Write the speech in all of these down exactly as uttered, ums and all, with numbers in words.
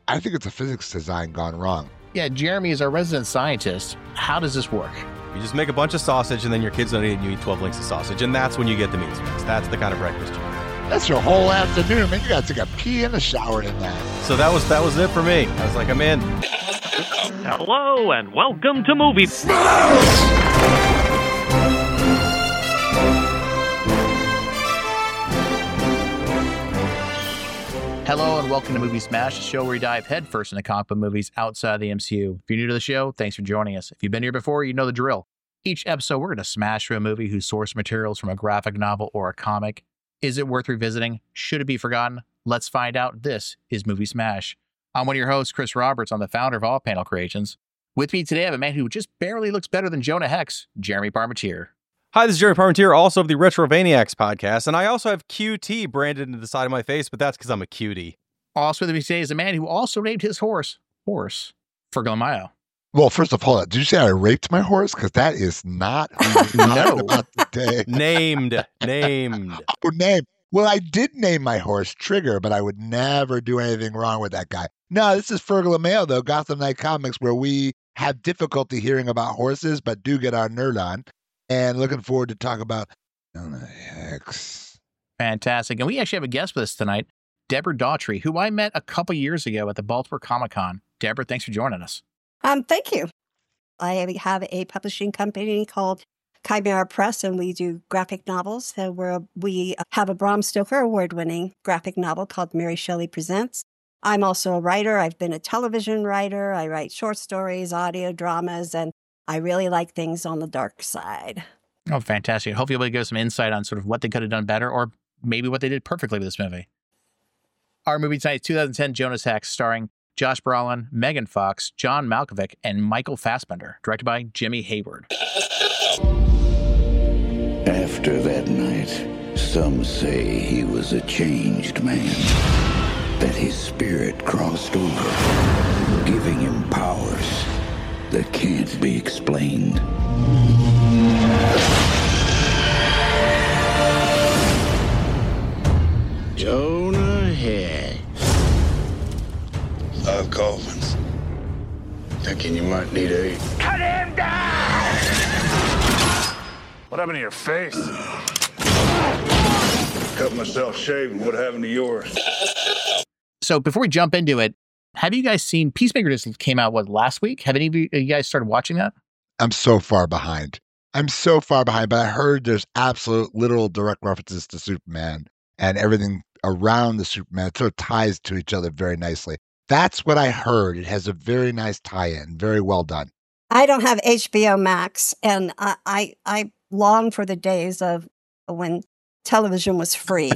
I think it's a physics design gone wrong. Yeah, Jeremy is our resident scientist. How does this work? You just make a bunch of sausage, and then your kids don't eat, and you eat twelve links of sausage, and that's when you get the meat mix. That's the kind of breakfast you get. That's your whole afternoon, man. You got to take a pee and a shower in that. So that was that was it for me. I was like, I'm in. Hello, and welcome to Movie Smash! Hello and welcome to Movie Smash, a show where we dive headfirst into comic book movies outside the M C U. If you're new to the show, thanks for joining us. If you've been here before, you know the drill. Each episode, we're going to smash through a movie whose source materials from a graphic novel or a comic. Is it worth revisiting? Should it be forgotten? Let's find out. This is Movie Smash. I'm one of your hosts, Chris Roberts. I'm the founder of All Panel Creations. With me today, I have a man who just barely looks better than Jonah Hex, Jeremy Parmentier. Hi, this is Jeremy Parmentier, also of the Retrovaniacs podcast, and I also have Q T branded into the side of my face, but that's because I'm a cutie. Also with me today is a man who also named his horse, Horse, Fergal Mayo. Well, first of all, did you say I raped my horse? Because that is not who you're talking about today. Named, named. Oh, name. Well, I did name my horse Trigger, but I would never do anything wrong with that guy. No, this is Fergal Mayo, though, Gotham Knight Comics, where we have difficulty hearing about horses, but do get our nerd on. And looking forward to talk about Jonah Hex. Fantastic. And we actually have a guest with us tonight, Deborah Daughtry, who I met a couple years ago at the Baltimore Comic Con. Deborah, thanks for joining us. Um, thank you. I have a publishing company called Chimera Press, and we do graphic novels. So we're, we have a Bram Stoker award-winning graphic novel called Mary Shelley Presents. I'm also a writer. I've been a television writer. I write short stories, audio dramas, and I really like things on the dark side. Oh, fantastic. Hopefully you'll be able to give us some insight on sort of what they could have done better or maybe what they did perfectly with this movie. Our movie tonight is two thousand ten Jonah Hex, starring Josh Brolin, Megan Fox, John Malkovich, and Michael Fassbender, directed by Jimmy Hayward. After that night, some say he was a changed man, that his spirit crossed over, giving him powers that can't be explained. Jonah Hex. Five coffins. Thinking you might need eight. Cut him down! What happened to your face? Cut myself shaving. What happened to yours? So before we jump into it, have you guys seen Peacemaker just came out, what, last week? Have any of you, you guys started watching that? I'm so far behind. I'm so far behind, but I heard there's absolute literal direct references to Superman and everything around the Superman. It sort of ties to each other very nicely. That's what I heard. It has a very nice tie-in. Very well done. I don't have H B O Max, and I, I, I long for the days of when television was free.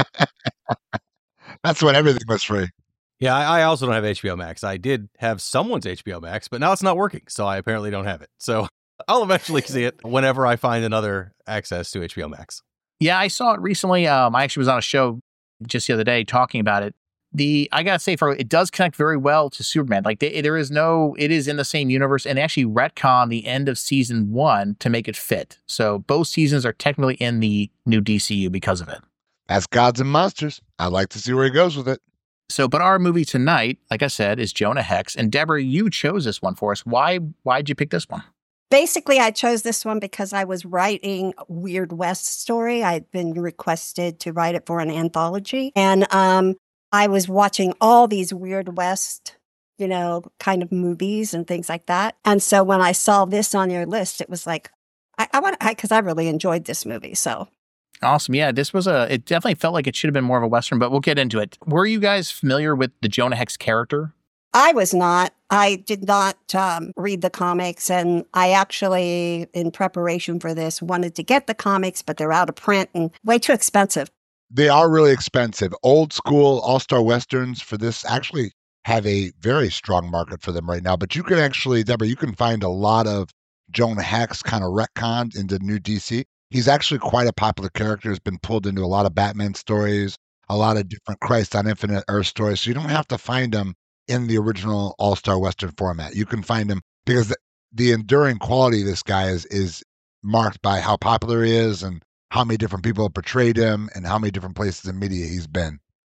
That's when everything was free. Yeah, I, I also don't have H B O Max. I did have someone's H B O Max, but now it's not working, so I apparently don't have it. So I'll eventually see it whenever I find another access to H B O Max. Yeah, I saw it recently. Um, I actually was on a show just the other day talking about it. The I gotta say, for it does connect very well to Superman. Like they, there is no, it is in the same universe, and they actually retcon the end of season one to make it fit. So both seasons are technically in the new D C U because of it. That's Gods and Monsters. I'd like to see where he goes with it. So, but our movie tonight, like I said, is Jonah Hex. And Deborah, you chose this one for us. Why? Why'd you pick this one? Basically, I chose this one because I was writing a Weird West story. I'd been requested to write it for an anthology. And um, I was watching all these Weird West, you know, kind of movies and things like that. And so when I saw this on your list, it was like, I, I want to, because I, I really enjoyed this movie. So. Awesome. Yeah, this was a, it definitely felt like it should have been more of a Western, but we'll get into it. Were you guys familiar with the Jonah Hex character? I was not. I did not um, read the comics, and I actually, in preparation for this, wanted to get the comics, but they're out of print and way too expensive. They are really expensive. Old school all-star Westerns for this actually have a very strong market for them right now, but you can actually, Deborah, you can find a lot of Jonah Hex kind of retconned into new D C. He's actually quite a popular character. Has been pulled into a lot of Batman stories, a lot of different Christ on Infinite Earth stories. So you don't have to find him in the original All-Star Western format. You can find him because the, the enduring quality of this guy is is marked by how popular he is and how many different people have portrayed him and how many different places in media he's been.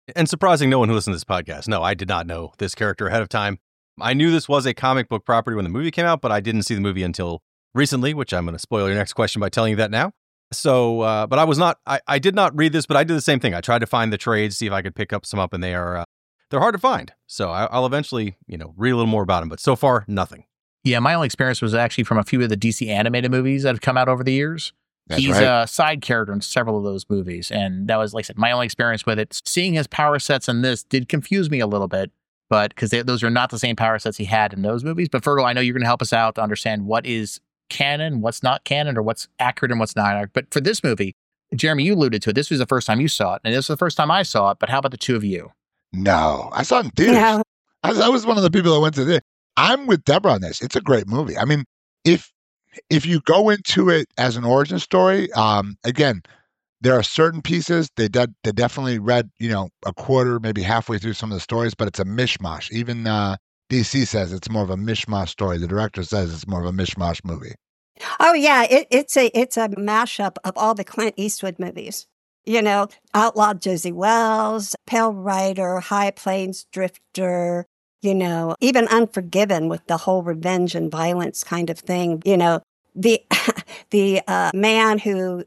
And surprising no one who listens to this podcast. No, I did not know this character ahead of time. I knew this was a comic book property when the movie came out, but I didn't see the movie until recently, which I'm going to spoil your next question by telling you that now. So, uh, but I was not, I, I did not read this, but I did the same thing. I tried to find the trades, see if I could pick up some up, and they are, uh, they're hard to find. So I, I'll eventually, you know, read a little more about them, but so far, nothing. Yeah, my only experience was actually from a few of the D C animated movies that have come out over the years. That's He's right. a side character in several of those movies. And that was, like I said, my only experience with it. Seeing his power sets in this did confuse me a little bit, but because those are not the same power sets he had in those movies. But Fergal, I know you're going to help us out to understand what is canon, what's not canon, or what's accurate and what's not. But for this movie, Jeremy, you alluded to it. This was the first time you saw it, and this was the first time I saw it. But how about the two of you? No, I saw it in theaters. No. I, I was one of the people that went to the. I'm with Deborah on this. It's a great movie. I mean, if if you go into it as an origin story, um, again, there are certain pieces they de- they definitely read, you know, a quarter, maybe halfway through some of the stories, but it's a mishmash. Even uh, D C says it's more of a mishmash story. The director says it's more of a mishmash movie. Oh yeah, it, it's a it's a mashup of all the Clint Eastwood movies. You know, Outlaw Josie Wells, Pale Rider, High Plains Drifter. You know, even Unforgiven with the whole revenge and violence kind of thing. You know, the the uh, man who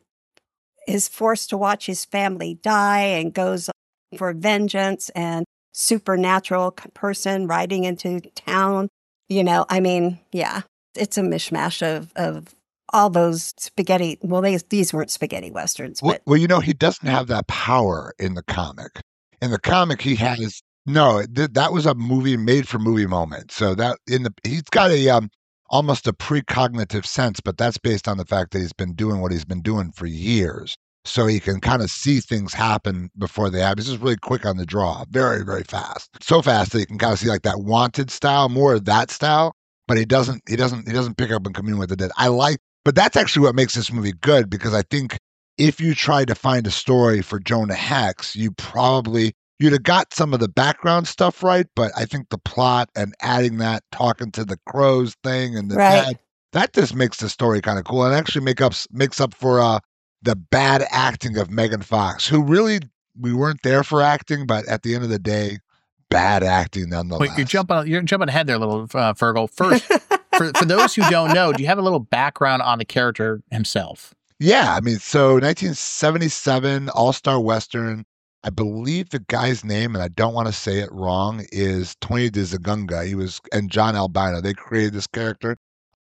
is forced to watch his family die and goes for vengeance, and supernatural person riding into town. You know, I mean, yeah, it's a mishmash of, of all those spaghetti. Well, they, these weren't spaghetti westerns, Well, but well, you know, he doesn't have that power in the comic. In the comic, he has no. Th- that was a movie made for movie moment. So that in the he's got a um almost a precognitive sense, but that's based on the fact that he's been doing what he's been doing for years. So he can kind of see things happen before they happen. He's just really quick on the draw, very, very fast. So fast that you can kind of see like that Wanted style, more of that style. But he doesn't, he doesn't, he doesn't pick up and commune with the dead. I like, but that's actually what makes this movie good, because I think if you tried to find a story for Jonah Hex, you probably you'd have got some of the background stuff right. But I think the plot and adding that, talking to the crows thing and the Right. dad, that just makes the story kind of cool and actually make up makes up for uh. the bad acting of Megan Fox, who really, we weren't there for acting, but at the end of the day, bad acting nonetheless. Wait, you're jumping, you're jumping ahead there, little uh, Fergal. First, for for those who don't know, do you have a little background on the character himself? Yeah, I mean, so nineteen seventy-seven All-Star Western. I believe the guy's name, and I don't want to say it wrong, is Tony DeZagunga. He was, and John Albino. They created this character.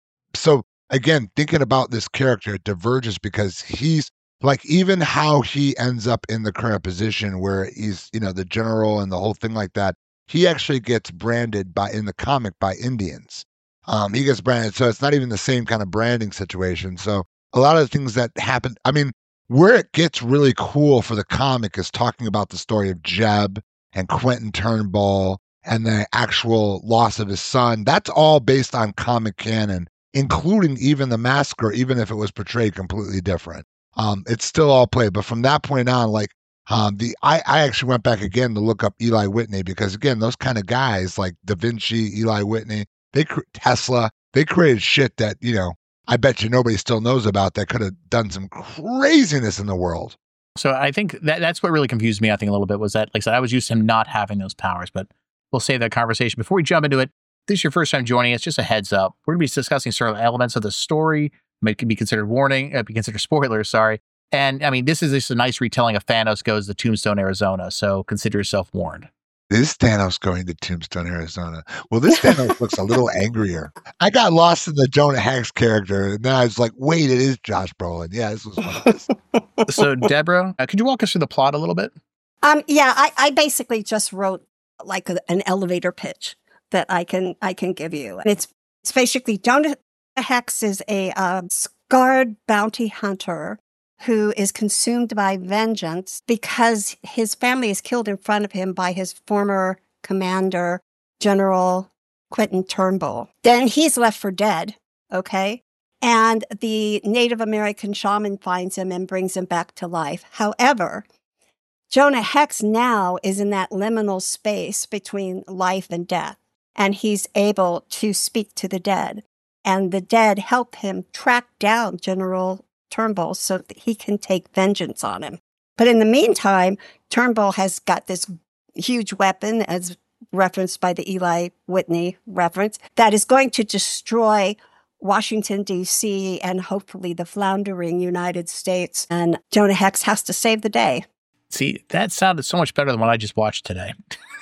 So again, thinking about this character, it diverges because he's like, even how he ends up in the current position where he's, you know, the general and the whole thing like that, he actually gets branded by, in the comic, by Indians. Um, he gets branded. So it's not even the same kind of branding situation. So a lot of the things that happen, I mean, where it gets really cool for the comic is talking about the story of Jeb and Quentin Turnbull and the actual loss of his son. That's all based on comic canon, including even the massacre, even if it was portrayed completely different. Um, it's still all played. But from that point on, like um, the, I, I actually went back again to look up Eli Whitney, because again, those kind of guys like Da Vinci, Eli Whitney, they Tesla, they created shit that, you know, I bet you nobody still knows about, that could have done some craziness in the world. So I think that that's what really confused me, I think, a little bit, was that, like I said, I was used to him not having those powers, but we'll save that conversation. Before we jump into it, if this is your first time joining us, just a heads up. We're going to be discussing certain elements of the story, may be considered warning, uh, be considered spoilers, sorry. And I mean, this is just a nice retelling of Thanos Goes to Tombstone, Arizona. So consider yourself warned. This Thanos going to Tombstone, Arizona. Well, this Thanos looks a little angrier. I got lost in the Jonah Hex character, and then I was like, wait, it is Josh Brolin. Yeah, this was one of this. So Deborah, uh, could you walk us through the plot a little bit? um, yeah, I, I basically just wrote like a, an elevator pitch that I can I can give you. It's it's basically Jonah Hex is a uh, scarred bounty hunter who is consumed by vengeance because his family is killed in front of him by his former commander, General Quentin Turnbull. Then he's left for dead, okay? And the Native American shaman finds him and brings him back to life. However, Jonah Hex now is in that liminal space between life and death, and he's able to speak to the dead. And the dead help him track down General Turnbull so that he can take vengeance on him. But in the meantime, Turnbull has got this huge weapon, as referenced by the Eli Whitney reference, that is going to destroy Washington, D C, and hopefully the floundering United States. And Jonah Hex has to save the day. See, that sounded so much better than what I just watched today.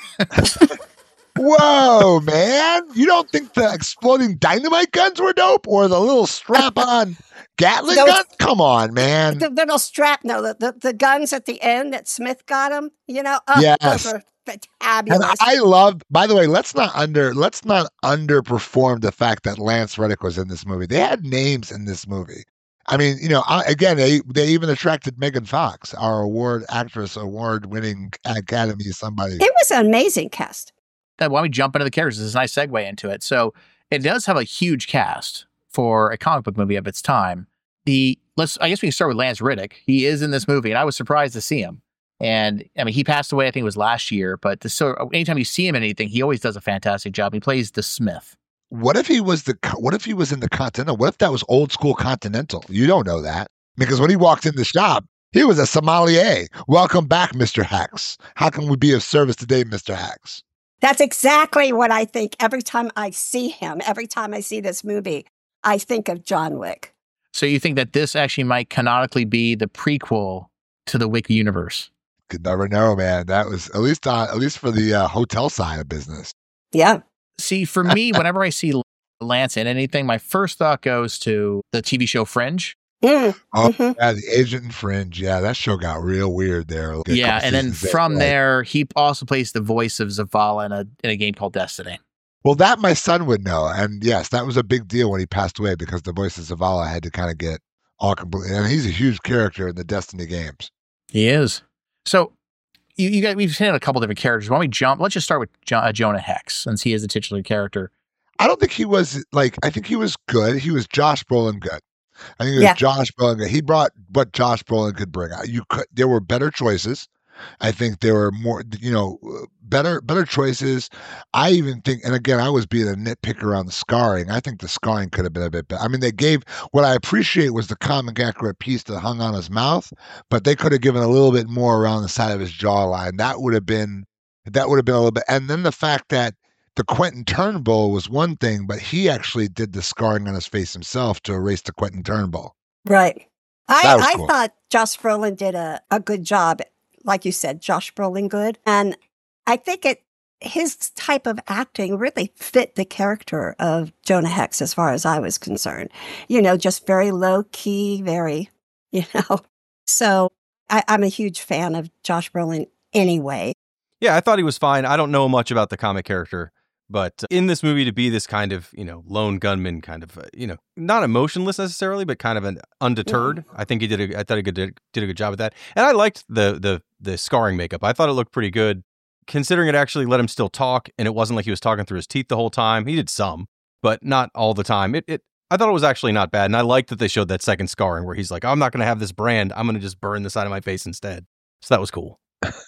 Whoa, man. You don't think the exploding dynamite guns were dope? Or the little strap-on Gatling Those- gun? Come on, man. The little strap, no, the, the, the guns at the end that Smith got him, you know, oh, Yes. those are And fabulous. I love, by the way, let's not under let's not underperform the fact that Lance Reddick was in this movie. They had names in this movie. I mean, you know, I, again, they, they even attracted Megan Fox, our award actress, award winning Academy somebody. It was an amazing cast. That why don't we jump into the characters? This is a nice segue into it. So it does have a huge cast for a comic book movie of its time. The let's I guess we can start with Lance Reddick. He is in this movie, and I was surprised to see him. And I mean, he passed away, I think it was last year, but the, so anytime you see him in anything, he always does a fantastic job. He plays the Smith. What if he was the what if he was in the Continental? What if that was old school Continental? You don't know that. Because when he walked in the shop, he was a sommelier. Welcome back, Mister Hex. How can we be of service today, Mister Hex? That's exactly what I think every time I see him, every time I see this movie, I think of John Wick. So you think that this actually might canonically be the prequel to the Wick universe? Could never know, man. That was at least uh, at least for the uh, hotel side of business. Yeah. See, for me, whenever I see Lance in anything, my first thought goes to the T V show Fringe. Mm. Oh, Mhm. yeah, the Agent in Fringe. Yeah, that show got real weird there. a Yeah, couple and then seasons in, from right? there, he also plays the voice of Zavala in a in a game called Destiny. Well, that my son would know. And yes, that was a big deal when he passed away because the voice of Zavala had to kind of get all completely. And he's a huge character in the Destiny games. He is. So you, you got we've seen a couple different characters. Why don't we jump? Let's just start with jo- uh, Jonah Hex, since he is the titular character. I don't think he was like, I think he was good. He was Josh Brolin good. I think it was Yeah. Josh Brolin good. He brought what Josh Brolin could bring. You could, there were better choices. I think there were more, you know, better better choices. I even think, and again, I was being a nitpicker on the scarring. I think the scarring could have been a bit better. I mean, they gave, what I appreciate was the comic accurate piece that hung on his mouth, but they could have given a little bit more around the side of his jawline. That would have been, that would have been a little bit. And then the fact that the Quentin Turnbull was one thing, but he actually did the scarring on his face himself to erase the Quentin Turnbull. Right. I, That was I cool. thought Josh Brolin did a, a good job. Like you said, Josh Brolin good. And I think it his type of acting really fit the character of Jonah Hex as far as I was concerned. You know, just very low key, very, you know. So I, I'm a huge fan of Josh Brolin anyway. Yeah, I thought he was fine. I don't know much about the comic character, but in this movie to be this kind of, you know, lone gunman kind of, uh, you know, not emotionless necessarily, but kind of an undeterred. I think he did a, I thought he did, did a good job with that. And I liked the, the, the scarring makeup. I thought it looked pretty good considering it actually let him still talk. And it wasn't like he was talking through his teeth the whole time. He did some, but not all the time. It, it, I thought it was actually not bad. And I liked that they showed that second scarring where he's like, I'm not going to have this brand. I'm going to just burn the side of my face instead. So that was cool.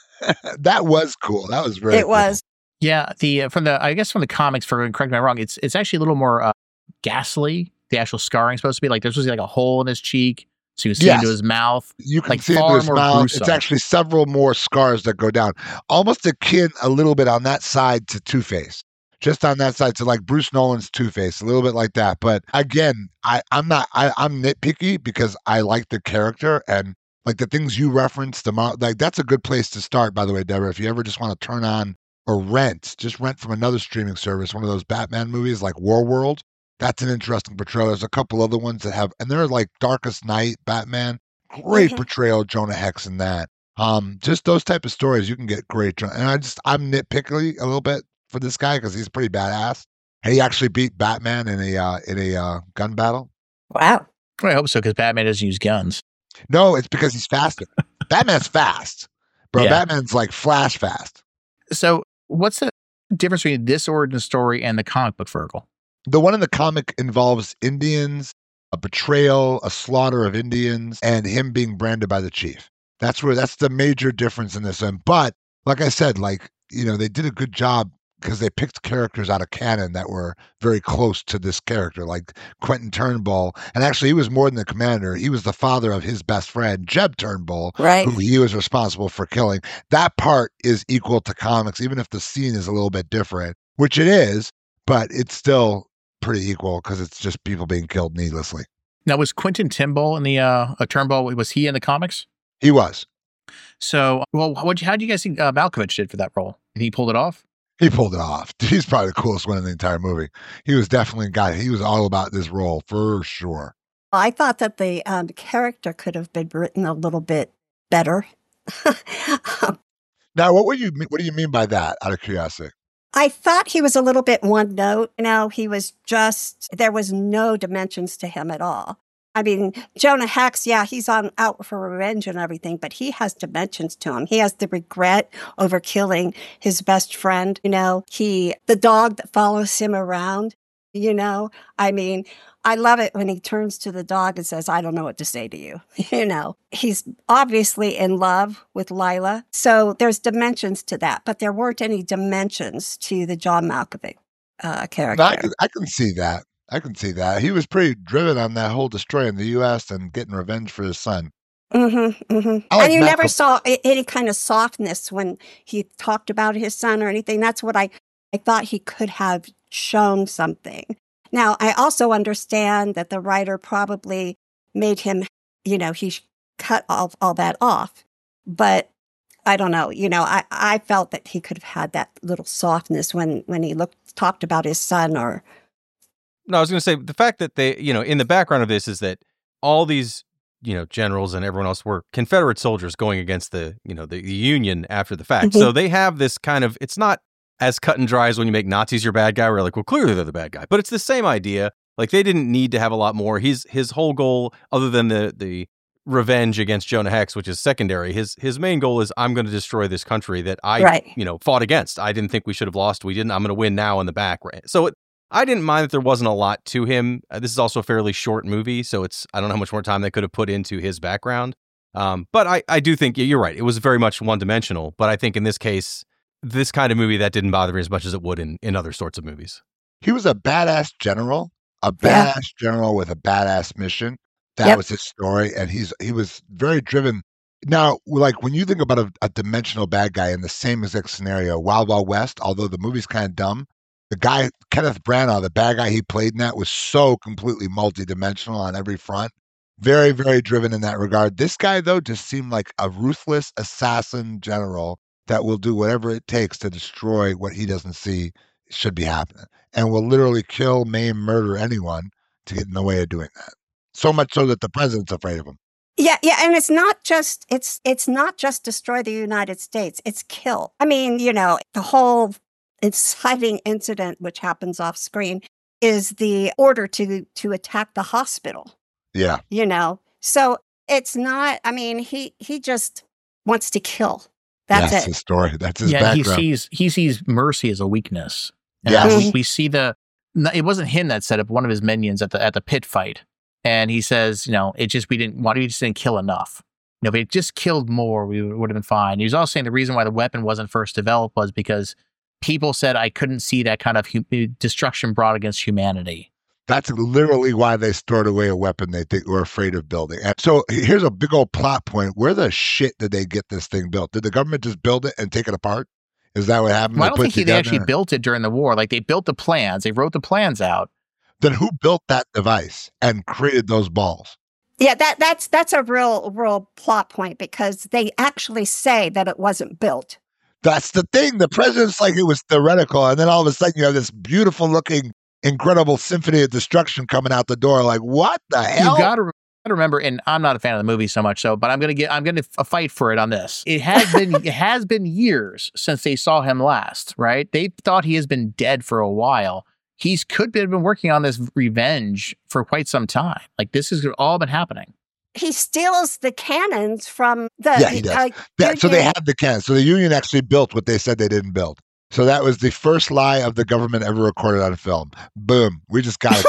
That was cool. That was very It cool. was. Yeah, the uh, from the I guess from the comics, for correct me if I'm wrong, it's it's actually a little more uh, ghastly. The actual scarring supposed to be like there's supposed to be like a hole in his cheek, so you can see Yes. into his mouth. You can Like, see into far his more mouth. gruesome. It's actually several more scars that go down, almost akin a little bit on that side to Two-Face, just on that side to like Bruce Nolan's Two-Face, a little bit like that. But again, I, I'm not, I, I'm nitpicky because I like the character and like the things you referenced. The mo- like that's a good place to start, by the way, Deborah. If you ever just want to turn on or rent, just rent from another streaming service, one of those Batman movies like War World. That's an interesting portrayal. There's a couple other ones that have, and they're like Darkest Night, Batman. Great Mhm. portrayal of Jonah Hex in that. Um, just those type of stories, you can get great. Jo- And I just, I'm nitpicky a little bit for this guy because he's pretty badass. And he actually beat Batman in a uh, in a uh, gun battle. Wow. Well, I hope so because Batman doesn't use guns. No, it's because he's faster. Batman's fast, bro. Yeah. Batman's like flash fast. So what's the difference between this origin story and the comic book Fergal? The one in the comic involves Indians, a betrayal, a slaughter of Indians, and him being branded by the chief. That's where that's the major difference in this one. But like I said, like, you know, they did a good job because they picked characters out of canon that were very close to this character, like Quentin Turnbull. And actually, he was more than the commander. He was the father of his best friend, Jeb Turnbull, Right. who he was responsible for killing. That part is equal to comics, even if the scene is a little bit different, which it is, but it's still pretty equal because it's just people being killed needlessly. Now, was Quentin Turnbull in the uh, uh, Turnbull? Was he in the comics? He was. So, well, what? How do you guys think uh, Malkovich did for that role? Did he pull it off? He pulled it off. He's probably the coolest one in the entire movie. He was definitely a guy. He was all about this role for sure. I thought that the um, character could have been written a little bit better. Now, what would you what do you mean by that? Out of curiosity. I thought he was a little bit one note. You know, he was just, there was no dimensions to him at all. I mean, Jonah Hex, yeah, he's on out for revenge and everything, but he has dimensions to him. He has the regret over killing his best friend. You know, he, the dog that follows him around, you know, I mean, I love it when he turns to the dog and says, I don't know what to say to you. You know, he's obviously in love with Lila. So there's dimensions to that, but there weren't any dimensions to the John Malkovich uh, character. No, I, can, I can see that. I can see that. He was pretty driven on that whole destroying the U S and getting revenge for his son. Mm-hmm, mm-hmm. I like and you Malcolm. never saw a- any kind of softness when he talked about his son or anything. That's what I, I thought he could have shown something. Now, I also understand that the writer probably made him, you know, he cut all, all that off. But I don't know, you know, I, I felt that he could have had that little softness when, when he looked talked about his son or... No, I was going to say the fact that they, you know, in the background of this is that all these, you know, generals and everyone else were Confederate soldiers going against the, you know, the, the Union after the fact. Mm-hmm. So they have this kind of, it's not as cut and dry as when you make Nazis your bad guy, where you're like, well, clearly they're the bad guy. But it's the same idea. Like they didn't need to have a lot more. He's his whole goal, other than the the revenge against Jonah Hex, which is secondary. His his main goal is I'm going to destroy this country that I, Right. you know, fought against. I didn't think we should have lost. We didn't. I'm going to win now in the back. Right. So it, I didn't mind that there wasn't a lot to him. Uh, this is also a fairly short movie, so it's I don't know how much more time they could have put into his background. Um, but I, I do think you're right. It was very much one-dimensional. But I think in this case, this kind of movie, that didn't bother me as much as it would in, in other sorts of movies. He was a badass general, a badass Yeah. general with a badass mission. That Yep. was his story, and he's he was very driven. Now, like when you think about a, a dimensional bad guy in the same exact scenario, Wild Wild West, although the movie's kind of dumb, the guy, Kenneth Branagh, the bad guy he played in that was so completely multidimensional on every front. Very, very driven in that regard. This guy, though, just seemed like a ruthless assassin general that will do whatever it takes to destroy what he doesn't see should be happening and will literally kill, maim, murder anyone to get in the way of doing that. So much so that the president's afraid of him. Yeah, yeah, and it's not just it's it's not just destroy the United States, it's kill. I mean, you know, the whole inciting incident which happens off screen is the order to to attack the hospital, Yeah. you know. So it's not, I mean, he he just wants to kill. That's That's it. his story. That's his yeah, he background. sees he sees mercy as a weakness. And Yes. we, we see the. no, It wasn't him that set up one of his minions at the at the pit fight, and he says, you know, it just we didn't want we just didn't kill enough. You know, if we had just killed more, we would have been fine. He was also saying the reason why the weapon wasn't first developed was because people said I couldn't see that kind of hu- destruction brought against humanity. That's literally why they stored away a weapon they think were afraid of building. And so here's a big old plot point. Where the shit did they get this thing built? Did the government just build it and take it apart? Is that what happened? Well, I They don't put think it he, they together? actually built it during the war. Like they built the plans, they wrote the plans out. Then who built that device and created those balls? Yeah, that that's that's a real real plot point because they actually say that it wasn't built. That's the thing. The president's like it was theoretical, and then all of a sudden you have this beautiful looking, incredible symphony of destruction coming out the door. Like, what the hell? You got to remember, and I'm not a fan of the movie so much, so but I'm gonna get I'm gonna f- fight for it on this. It has been it has been years since they saw him last, right? They thought he has been dead for a while. He's could have been working on this revenge for quite some time. Like this has all been happening. He steals the cannons from the Yeah, he does. uh, Yeah, so they Union- had the cannons. So the Union actually built what they said they didn't build. So that was the first lie of the government ever recorded on film. Boom. We just got it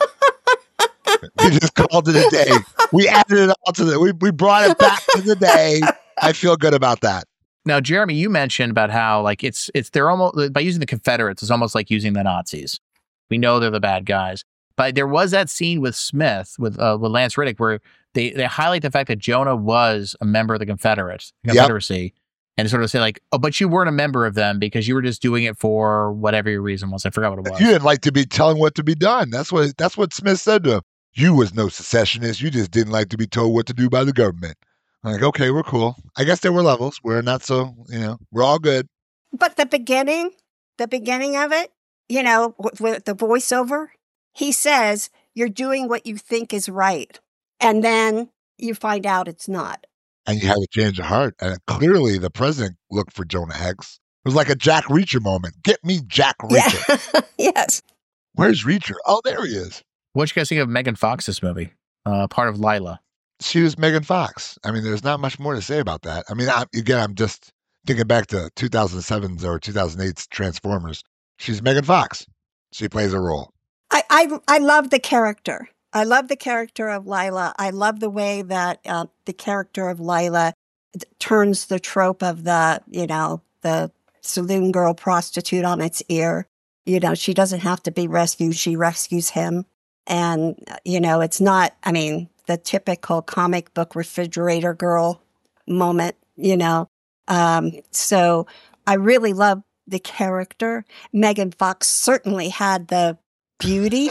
done. We just called it a day. We added it all to the, we, we brought it back to the day. I feel good about that. Now, Jeremy, you mentioned about how like it's it's they're almost by using the Confederates, it's almost like using the Nazis. We know they're the bad guys, but there was that scene with Smith with uh, with Lance Reddick where they they highlight the fact that Jonah was a member of the Confederates Confederacy, yep. and sort of say like, oh, but you weren't a member of them because you were just doing it for whatever your reason was. I forgot what it was. You didn't like to be telling what to be done. That's what that's what Smith said to him. You was no secessionist. You just didn't like to be told what to do by the government. I'm like, okay, we're cool. I guess there were levels. We're not so, you know, we're all good. But the beginning, the beginning of it, you know, with, with the voiceover, he says, you're doing what you think is right. And then you find out it's not. And you have a change of heart. And clearly the president looked for Jonah Hex. It was like a Jack Reacher moment. Get me Jack Reacher. Yeah. Yes. Where's Reacher? Oh, there he is. What you guys think of Megan Fox's movie? Uh, part of Lila. She was Megan Fox. I mean, there's not much more to say about that. I mean, I, again, I'm just thinking back to two thousand seven's or two thousand eight's Transformers. She's Megan Fox. She plays a role. I, I, I love the character. I love the character of Lila. I love the way that uh, the character of Lila turns the trope of the, you know, the saloon girl prostitute on its ear. You know, she doesn't have to be rescued. She rescues him. And, you know, it's not, I mean, the typical comic book refrigerator girl moment, you know. Um, so I really love the character. Megan Fox certainly had the beauty.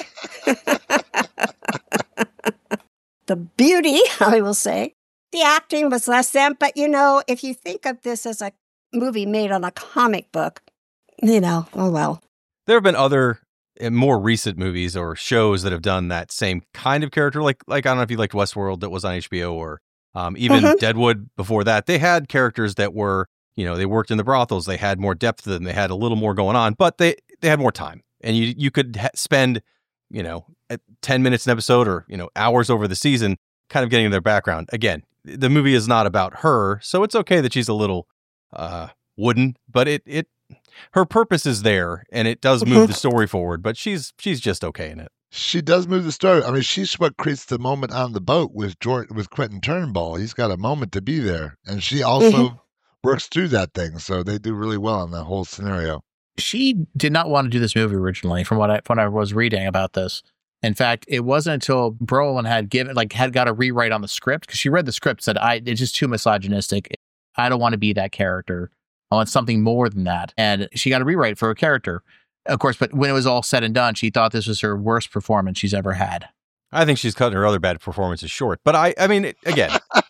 The beauty, I will say. The acting was less than, but, you know, if you think of this as a movie made on a comic book, you know, oh well. There have been other more recent movies or shows that have done that same kind of character. Like, like I don't know if you liked Westworld that was on H B O or um, even mm-hmm. Deadwood before that. They had characters that were, you know, they worked in the brothels. They had more depth to them. They had a little more going on, but they, they had more time. And you you could ha- spend, you know, ten minutes an episode or, you know, hours over the season kind of getting their background. Again, the movie is not about her, so it's okay that she's a little uh, wooden, but it it her purpose is there, and it does move the story forward, but she's she's just okay in it. She does move the story. I mean, she's what creates the moment on the boat with George, with Quentin Turnbull. He's got a moment to be there, and she also mm-hmm. works through that thing, so they do really well in that whole scenario. She did not want to do this movie originally, from what I, from what I was reading about this. In fact, it wasn't until Brolin had given, like, had got a rewrite on the script, because she read the script, said, "I it's just too misogynistic. I don't want to be that character. I want something more than that." And she got a rewrite for her character, of course. But when it was all said and done, she thought this was her worst performance she's ever had. I think she's cutting her other bad performances short. But I, I mean, it, again,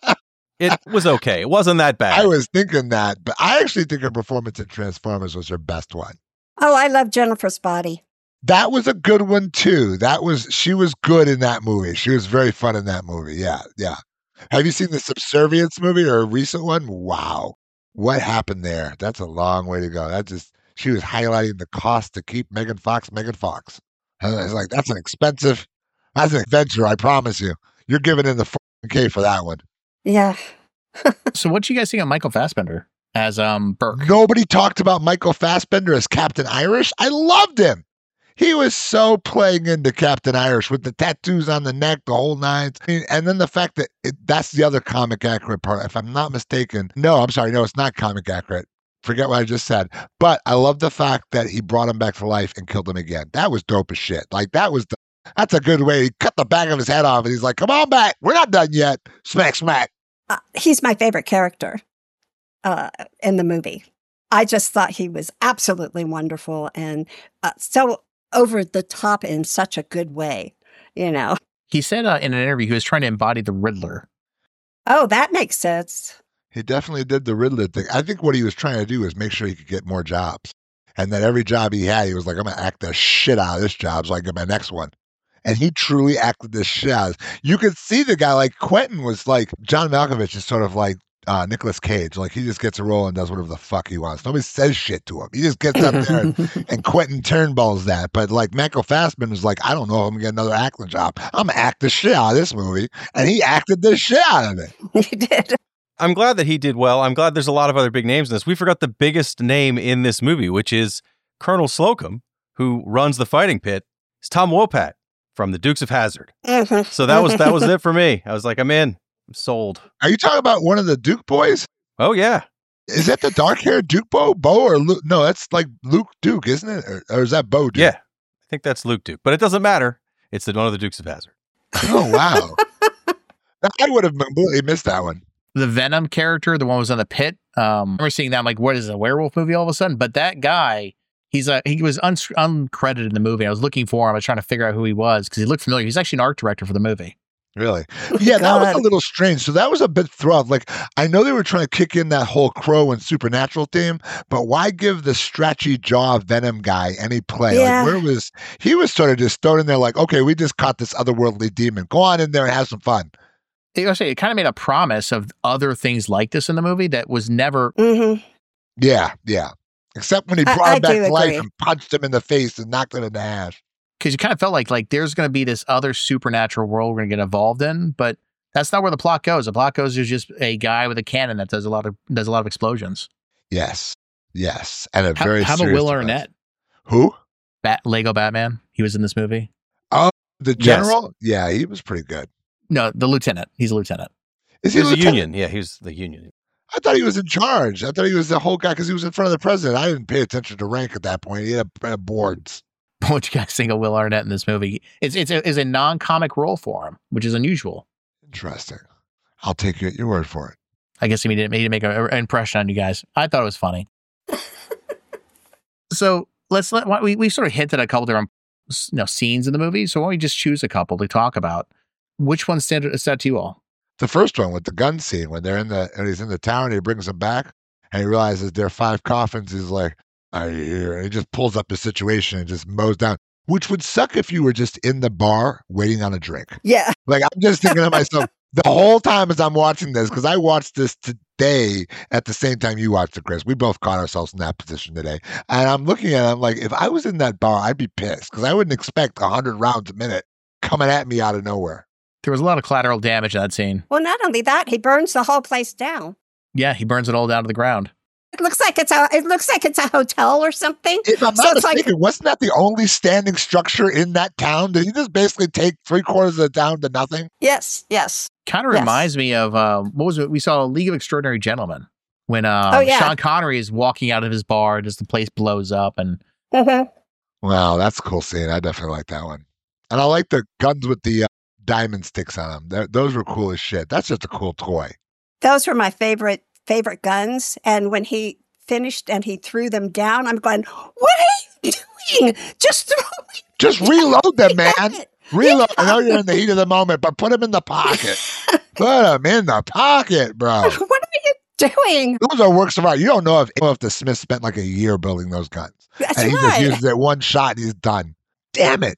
it was okay. It wasn't that bad. I was thinking that, but I actually think her performance in Transformers was her best one. Oh, I love Jennifer's Body. That was a good one too. That was she was good in that movie. She was very fun in that movie. Yeah, yeah. Have you seen the Subservience movie or a recent one? Wow, what happened there? That's a long way to go. That just she was highlighting the cost to keep Megan Fox, Megan Fox. And it's like that's an expensive, that's an adventure. I promise you. You're giving in the four K for that one. Yeah. So, what do you guys think of Michael Fassbender as um Burke? Nobody talked about Michael Fassbender as Captain Irish. I loved him. He was so playing into Captain Irish with the tattoos on the neck, the whole nines. I mean, and then the fact that it, that's the other comic accurate part. If I'm not mistaken, no, I'm sorry. No, it's not comic accurate. Forget what I just said. But I love the fact that he brought him back to life and killed him again. That was dope as shit. Like that was, the, that's a good way. He cut the back of his head off and he's like, come on back. We're not done yet. Smack, smack. Uh, he's my favorite character uh, in the movie. I just thought he was absolutely wonderful and uh, so over the top in such a good way, you know. He said uh, in an interview he was trying to embody the Riddler. Oh, that makes sense. He definitely did the Riddler thing. I think what he was trying to do was make sure he could get more jobs. And that every job he had, he was like, I'm going to act the shit out of this job so I get my next one. And he truly acted the shit out. You could see the guy, like Quentin was like, John Malkovich is sort of like uh, Nicolas Cage. Like he just gets a role and does whatever the fuck he wants. Nobody says shit to him. He just gets up there and, and Quentin Turnbull's that. But like Michael Fassbender was like, I don't know if I'm going to get another acting job. I'm going to act the shit out of this movie. And he acted the shit out of it. He did. I'm glad that he did well. I'm glad there's a lot of other big names in this. We forgot the biggest name in this movie, which is Colonel Slocum, who runs the fighting pit. It's Tom Wopat from the Dukes of Hazzard. Mm-hmm. So that was that was it for me. I was like, I'm in. I'm sold. Are you talking about one of the Duke boys? Oh, yeah. Is that the dark haired Duke Bo? Bo or Luke? No, that's like Luke Duke, isn't it? Or, or is that Bo Duke? Yeah, I think that's Luke Duke, but it doesn't matter. It's the one of the Dukes of Hazzard. Oh, wow. I would have completely missed that one. The Venom character, the one who was in the pit. Um, I remember seeing that. I'm like, what is it, a werewolf movie all of a sudden? But that guy, he's a, he was un- uncredited in the movie. I was looking for him. I was trying to figure out who he was because he looked familiar. He's actually an art director for the movie. Really? Yeah, that was a little strange. So that was a bit throughout. Like, I know they were trying to kick in that whole Crow and supernatural theme, but why give the stretchy jaw Venom guy any play? Yeah. Like, where was he? Was sort of just thrown in there, like, okay, we just caught this otherworldly demon. Go on in there and have some fun. It, actually, it kind of made a promise of other things like this in the movie that was never. Mm-hmm. Yeah, yeah. Except when he I- brought I him back do to life agree. and punched him in the face and knocked him into ash. Because you kind of felt like like there's going to be this other supernatural world we're going to get involved in, but that's not where the plot goes. The plot goes is just a guy with a cannon that does a lot of does a lot of explosions. Yes, yes, and a How, very how about serious Will threat. Arnett? Who? Bat, Lego Batman. He was in this movie. Oh, the Yes. general? Yeah, he was pretty good. No, the lieutenant. He's a lieutenant. Is He he was the lieutenant? Union. Yeah, he was the Union. I thought he was in charge. I thought he was the whole guy because he was in front of the president. I didn't pay attention to rank at that point. He had uh, boards. What you guys think of Will Arnett in this movie? It's it's a, it's a non-comic role for him, which is unusual. Interesting. I'll take you at your word for it. I guess he made it made to make a- an impression on you guys. I thought it was funny. So let's let why- we we sort of hinted at a couple different you know scenes in the movie. So why don't we just choose a couple to talk about? Which one stand out to you all? The first one with the gun scene when they're in the and he's in the town, he brings them back and he realizes there are five coffins. He's like, "Are you here?" And he just pulls up the situation and just mows down. Which would suck if you were just in the bar waiting on a drink. Yeah. Like I'm just thinking to myself the whole time as I'm watching this, because I watched this today at the same time you watched it, Chris. We both caught ourselves in that position today. And I'm looking at it, I'm like, if I was in that bar, I'd be pissed because I wouldn't expect one hundred rounds a minute coming at me out of nowhere. There was a lot of collateral damage in that scene. Well, not only that, he burns the whole place down. Yeah, he burns it all down to the ground. It looks like it's a. It looks like it's a hotel or something. If I'm So not it's like- mistaken, wasn't that the only standing structure in that town? Did he just basically take three quarters of the town to nothing? Yes. Yes. Kind of Yes. reminds me of um, what was it? We saw League of Extraordinary Gentlemen when um, Oh, yeah. Sean Connery is walking out of his bar as the place blows up, and Mm-hmm. Wow, that's a cool scene. I definitely like that one. And I like the guns with the uh, diamond sticks on them. They're, those were cool as shit. That's just a cool toy. Those were my favorite favorite guns. And when he finished and he threw them down, I'm going, "What are you doing? Just throw it." Just reload them, man. it. Reload. I know you're in the heat of the moment, but put them in the pocket. Put them in the pocket, bro. What are you doing? Those are works of art. You don't know if, if the Smith spent like a year building those guns. That's and he right. just uses it one shot and he's done. Damn it.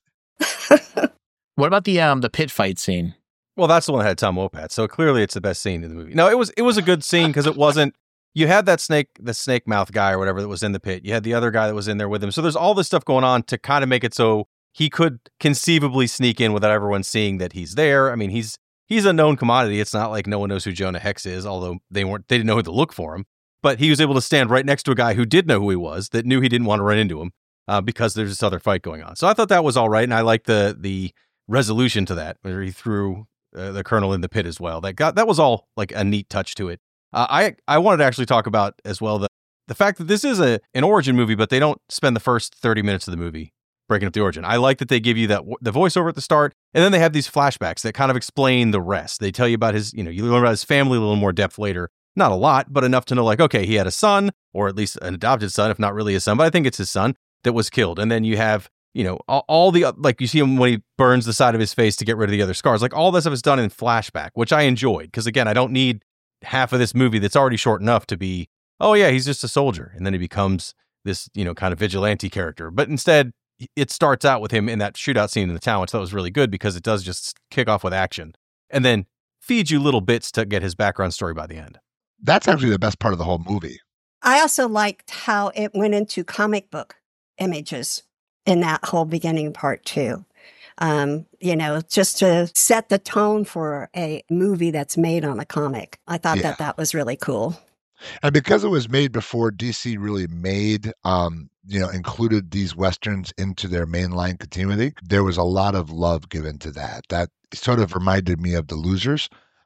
what about the um the pit fight scene? Well, that's the one that had Tom Wopat, so clearly it's the best scene in the movie. No, it was it was a good scene because it wasn't. You had that snake, the snake mouth guy or whatever that was in the pit. You had the other guy that was in there with him. So there's all this stuff going on to kind of make it so he could conceivably sneak in without everyone seeing that he's there. I mean, he's he's a known commodity. It's not like no one knows who Jonah Hex is, although they weren't they didn't know who to look for him. But he was able to stand right next to a guy who did know who he was, that knew he didn't want to run into him uh, because there's this other fight going on. So I thought that was all right, and I liked the the resolution to that, where he threw uh, the colonel in the pit as well. That got that was all like a neat touch to it. Uh, I I wanted to actually talk about as well the the fact that this is a an origin movie, but they don't spend the first thirty minutes of the movie breaking up the origin. I like that they give you that the voiceover at the start, and then they have these flashbacks that kind of explain the rest. They tell you about his, you know, you learn about his family a little more depth later. Not a lot, but enough to know, like, okay, he had a son, or at least an adopted son, if not really his son, but I think it's his son that was killed. And then you have, you know, all, all the, like, you see him when he burns the side of his face to get rid of the other scars. Like, all this stuff is done in flashback, which I enjoyed. Because, again, I don't need half of this movie that's already short enough to be, oh, yeah, he's just a soldier. And then he becomes this, you know, kind of vigilante character. But instead, it starts out with him in that shootout scene in the town, which I thought was really good because it does just kick off with action. And then feeds you little bits to get his background story by the end. That's actually the best part of the whole movie. I also liked how it went into comic book images in that whole beginning part too. Um, you know, just to set the tone for a movie that's made on a comic. I thought Yeah. that that was really cool. And because it was made before D C really made, um, you know, included these Westerns into their mainline continuity, there was a lot of love given to that. That sort of reminded me of The Losers.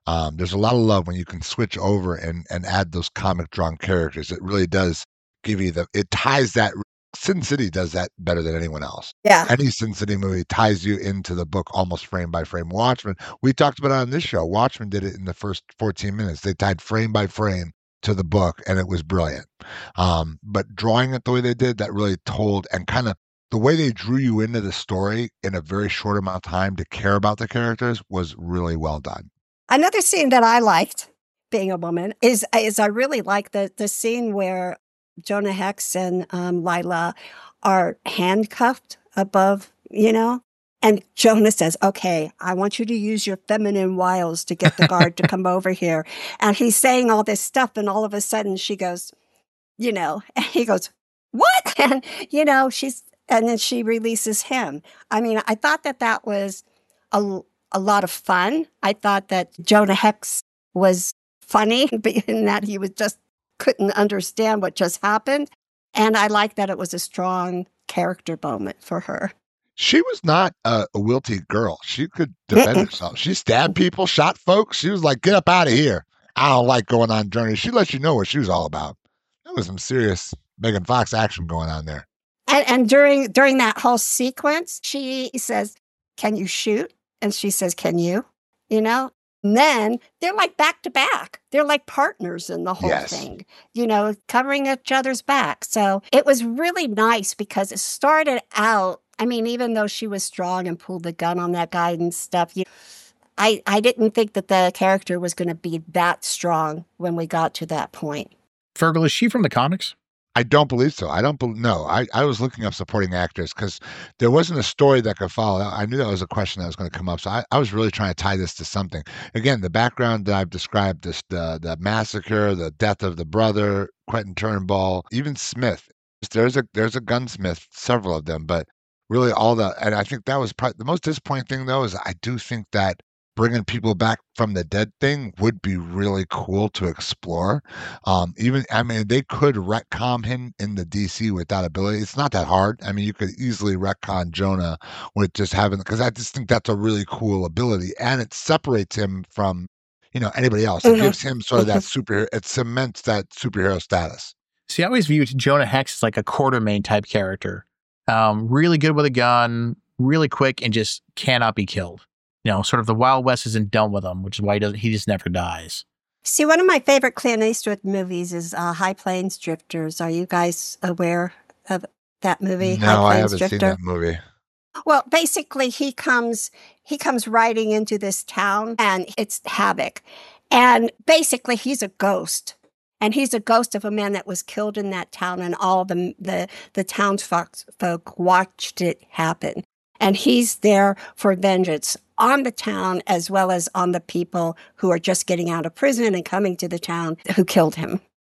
Um, there's a lot of love when you can switch over and, and add those comic drawn characters. It really does give you the, it ties that, Sin City does that better than anyone else. Yeah. Any Sin City movie ties you into the book almost frame by frame. Watchmen, we talked about it on this show. Watchmen did it in the first fourteen minutes. They tied frame by frame to the book, and it was brilliant. Um, but drawing it the way they did, that really told, and kind of the way they drew you into the story in a very short amount of time to care about the characters was really well done. Another scene that I liked, being a woman, is is I really like the the scene where Jonah Hex and um, Lila are handcuffed above, you know, and Jonah says, okay, I want you to use your feminine wiles to get the guard to come over here. And he's saying all this stuff, and all of a sudden she goes, you know, and he goes, what? And, you know, she's, and then she releases him. I mean, I thought that that was a, a lot of fun. I thought that Jonah Hex was funny in that he was just couldn't understand what just happened. And I like that it was a strong character moment for her. She was not a, a wilty girl. She could defend herself. She stabbed people, shot folks. She was like, get up out of here. I don't like going on journeys. She let you know what she was all about. There was some serious Megan Fox action going on there. And, and during during that whole sequence, she says, can you shoot? And she says, can you? You know? And then they're like back to back. They're like partners in the whole Yes. thing, you know, covering each other's back. So it was really nice because it started out, I mean, even though she was strong and pulled the gun on that guy and stuff, you, I, I didn't think that the character was going to be that strong when we got to that point. Fergal, is she from the comics? I don't believe so. I don't believe, no. I, I was looking up supporting actors because there wasn't a story that could follow. I knew that was a question that was going to come up. So I, I was really trying to tie this to something. Again, the background that I've described, this, the, the massacre, the death of the brother, Quentin Turnbull, even Smith. There's a, there's a gunsmith, several of them, but really all the, and I think that was probably the most disappointing thing though, is I do think that bringing people back from the dead thing would be really cool to explore. Um, even, I mean, they could retcon him in the D C with that ability. It's not that hard. I mean, you could easily retcon Jonah with just having, because I just think that's a really cool ability, and it separates him from, you know, anybody else. It Mhm. gives him sort of that superhero, it cements that superhero status. See, I always view Jonah Hex as like a Quartermain type character. Um, really good with a gun, really quick, and just cannot be killed. You know, sort of the Wild West isn't done with him, which is why he doesn't. He just never dies. See, one of my favorite Clint Eastwood movies is uh, High Plains Drifters. Are you guys aware of that movie? No, High I Plains haven't Drifter? seen that movie. Well, basically, he comes he comes riding into this town, and it's havoc. And basically, he's a ghost, and he's a ghost of a man that was killed in that town, and all the the the townsfolk folk watched it happen. And he's there for vengeance on the town as well as on the people who are just getting out of prison and coming to the town who killed him.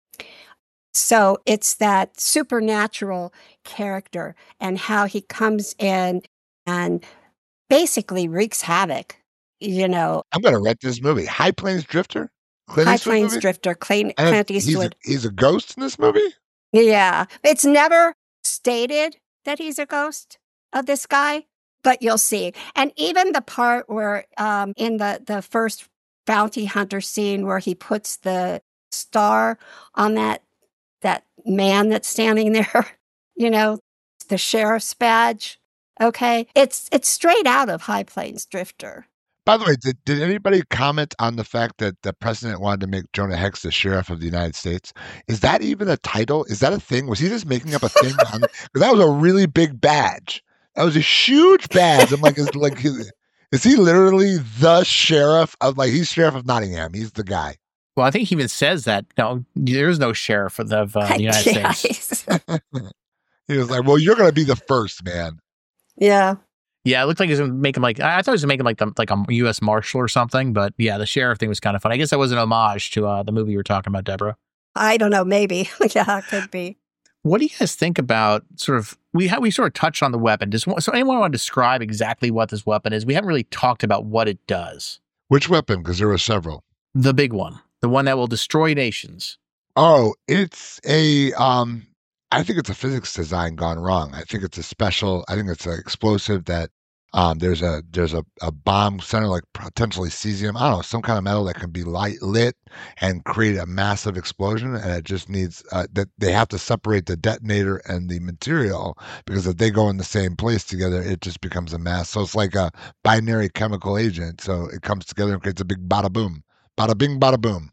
So it's that supernatural character and how he comes in and basically wreaks havoc, you know. I'm going to rent this movie. High Plains Drifter? Clint High Eastwood Plains movie? Drifter, Clint, And Clint he's a, Eastwood. he's a ghost in this movie? Yeah. It's never stated that he's a ghost of this guy, but you'll see. And even the part where um, in the, the first bounty hunter scene where he puts the star on that that man that's standing there, you know, the sheriff's badge. Okay. It's it's straight out of High Plains Drifter. By the way, did, did anybody comment on the fact that the president wanted to make Jonah Hex the sheriff of the United States? Is that even a title? Is that a thing? Was he just making up a thing? on the, 'cause that was a really big badge. That was a huge badge. I'm like, is, like, is he literally the sheriff of, like, he's sheriff of Nottingham. He's the guy. Well, I think he even says that. No, there is no sheriff of the, of, uh, the United Yeah, States. he's- He was like, well, you're going to be the first, man. yeah. Yeah, it looked like he was going to make him like, I I thought he was going to make him like, the, like a U S Marshal or something. But yeah, the sheriff thing was kind of fun. I guess that was an homage to uh, the movie you were talking about, Deborah. I don't know. Maybe. Yeah, it could be. What do you guys think about sort of, we have, we sort of touched on the weapon. Does so anyone want to describe exactly what this weapon is? We haven't really talked about what it does. Which weapon? Because there were several. The big one, the one that will destroy nations. Oh, it's a, um, I think it's a physics design gone wrong. I think it's a special, I think it's an explosive that Um, there's a there's a, a bomb center, like potentially cesium, I don't know, some kind of metal that can be light lit and create a massive explosion. And it just needs uh, that they have to separate the detonator and the material, because if they go in the same place together, it just becomes a mess. So it's like a binary chemical agent. So it comes together and creates a big bada boom, bada bing, bada boom.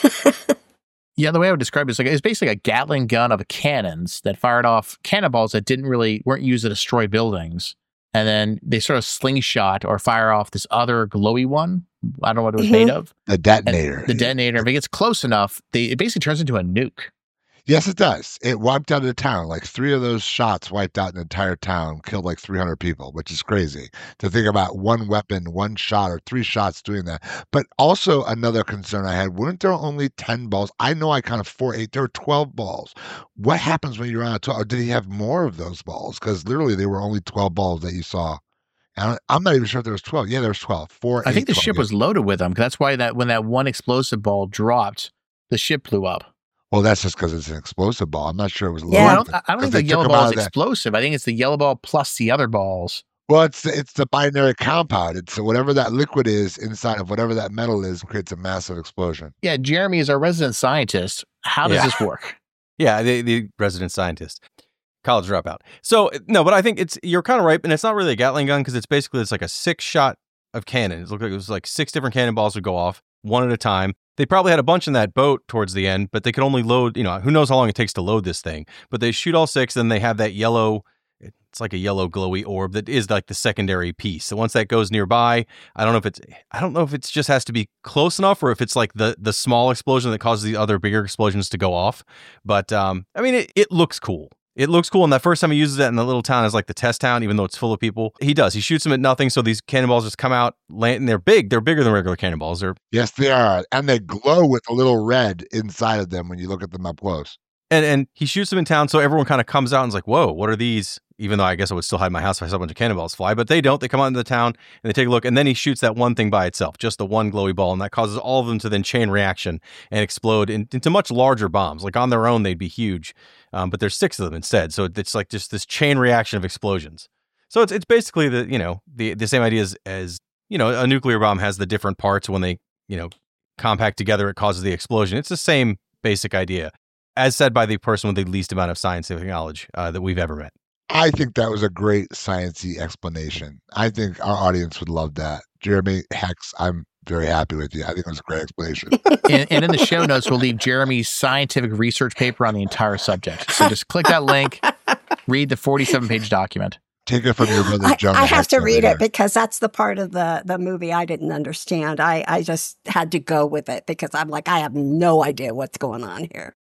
Yeah, the way I would describe it is like it's basically a Gatling gun of cannons that fired off cannonballs that didn't really weren't used to destroy buildings, and then they sort of slingshot or fire off this other glowy one. I don't know what it was Mhm. made of. The detonator. And the detonator. If it gets close enough, they, it basically turns into a nuke. Yes, it does. It wiped out a town. Like three of those shots wiped out an entire town, killed like three hundred people, which is crazy to think about one weapon, one shot, or three shots doing that. But also another concern I had, weren't there only ten balls? I know I kind of four, eight, there were twelve balls. What happens when you're on a twelve? Or did he have more of those balls? Because literally there were only twelve balls that you saw. And I'm not even sure if there was twelve. Yeah, there was twelve. Four, I eight, think the twelve, ship yeah. was loaded with them. That's why that when that one explosive ball dropped, the ship blew up. Well, that's just because it's an explosive ball. I'm not sure it was loaded. Yeah. Well, I don't, I don't because think they the took yellow them ball out is of that- explosive. I think it's the yellow ball plus the other balls. Well, it's it's the binary compound. It's whatever that liquid is inside of whatever that metal is creates a massive explosion. Yeah, Jeremy is our resident scientist. How does Yeah. this work? Yeah, the, the resident scientist, college dropout. So no, but I think it's you're kind of right, and it's not really a Gatling gun because it's basically it's like a six shot of cannon. It looked like it was like six different cannonballs would go off one at a time. They probably had a bunch in that boat towards the end, but they could only load. You know, who knows how long it takes to load this thing? But they shoot all six, and they have that yellow. It's like a yellow glowy orb that is like the secondary piece. So once that goes nearby, I don't know if it's I don't know if it just has to be close enough or if it's like the the small explosion that causes the other bigger explosions to go off. But um, I mean, it, it looks cool. It looks cool. And that first time he uses that in the little town is like the test town, even though it's full of people. He does. He shoots them at nothing. So these cannonballs just come out, land, and they're big. They're bigger than regular cannonballs. They're Yes, they are. And they glow with a little red inside of them when you look at them up close. And and he shoots them in town, so everyone kind of comes out and is like, whoa, what are these? Even though I guess I would still hide my house if I saw a bunch of cannonballs fly. But they don't. They come out into the town and they take a look. And then he shoots that one thing by itself, just the one glowy ball. And that causes all of them to then chain reaction and explode in, into much larger bombs. Like on their own, they'd be huge. Um, but there's six of them instead. So it's like just this chain reaction of explosions. So it's it's basically the, you know, the, the same idea as, as, you know, a nuclear bomb has the different parts when they, you know, compact together, it causes the explosion. It's the same basic idea, as said by the person with the least amount of scientific knowledge uh, that we've ever met. I think that was a great sciencey explanation. I think our audience would love that. Jeremy Hex, I'm very happy with you. I think it was a great explanation. And, and in the show notes, we'll leave Jeremy's scientific research paper on the entire subject. So just click that link, read the forty-seven page document. Take it from your brother, I, Jonah I have Hex to over read there. it because that's the part of the, the movie I didn't understand. I, I just had to go with it because I'm like, I have no idea what's going on here.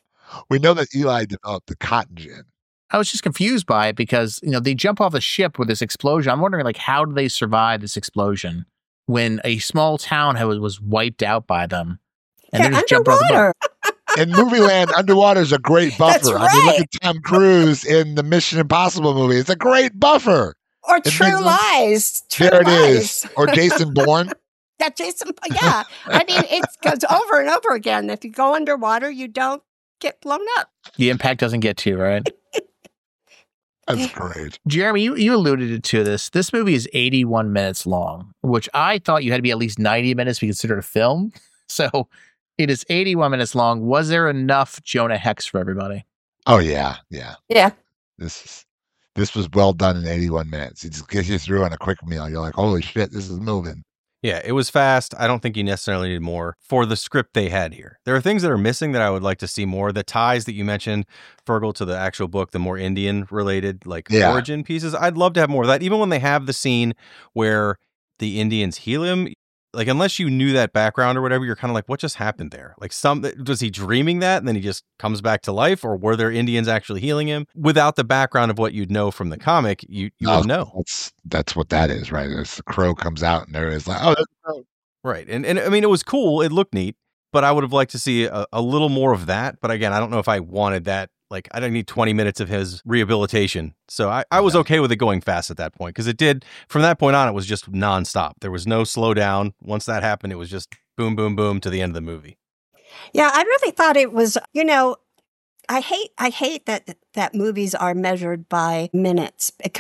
We know that Eli developed the cotton gin. I was just confused by it because, you know, they jump off the ship with this explosion. I'm wondering, like, how do they survive this explosion when a small town had, was wiped out by them? And They're they just jumped off the boat. underwater. In movie land, underwater is a great That's buffer. I mean, look right. at Tom Cruise in the Mission Impossible movie. It's a great buffer. Or It True makes them- Lies. True There it Lies. is. Or Jason Bourne. That Jason, yeah. I mean, it goes over and over again. If you go underwater, you don't get blown up. The impact doesn't get to you, right? That's great. Jeremy, you, you alluded to this. This movie is eighty-one minutes long, which I thought you had to be at least ninety minutes to be considered a film. So it is eighty-one minutes long. Was there enough Jonah Hex for everybody? Oh, yeah. Yeah. Yeah. This is this was well done in eighty-one minutes. It just gets you through on a quick meal. You're like, holy shit, this is moving. Yeah, it was fast. I don't think you necessarily need more for the script they had here. There are things that are missing that I would like to see more. The ties that you mentioned, Fergal, to the actual book, the more Indian related, like Yeah. origin pieces. I'd love to have more of that. Even when they have the scene where the Indians heal him, like unless you knew that background or whatever, you're kind of like, what just happened there? Like some, was he dreaming that and then he just comes back to life, or were there Indians actually healing him? Without the background of what you'd know from the comic, you, you No, would know. That's that's what that is, right? It's the crow comes out and there is like, oh, that's the crow. Right. And and I mean, it was cool. It looked neat, but I would have liked to see a, a little more of that. But again, I don't know if I wanted that. Like, I don't need twenty minutes of his rehabilitation. So I, I was okay with it going fast at that point because it did, from that point on, it was just nonstop. There was no slowdown. Once that happened, it was just boom, boom, boom to the end of the movie. Yeah, I really thought it was, you know, I hate I hate that that movies are measured by minutes because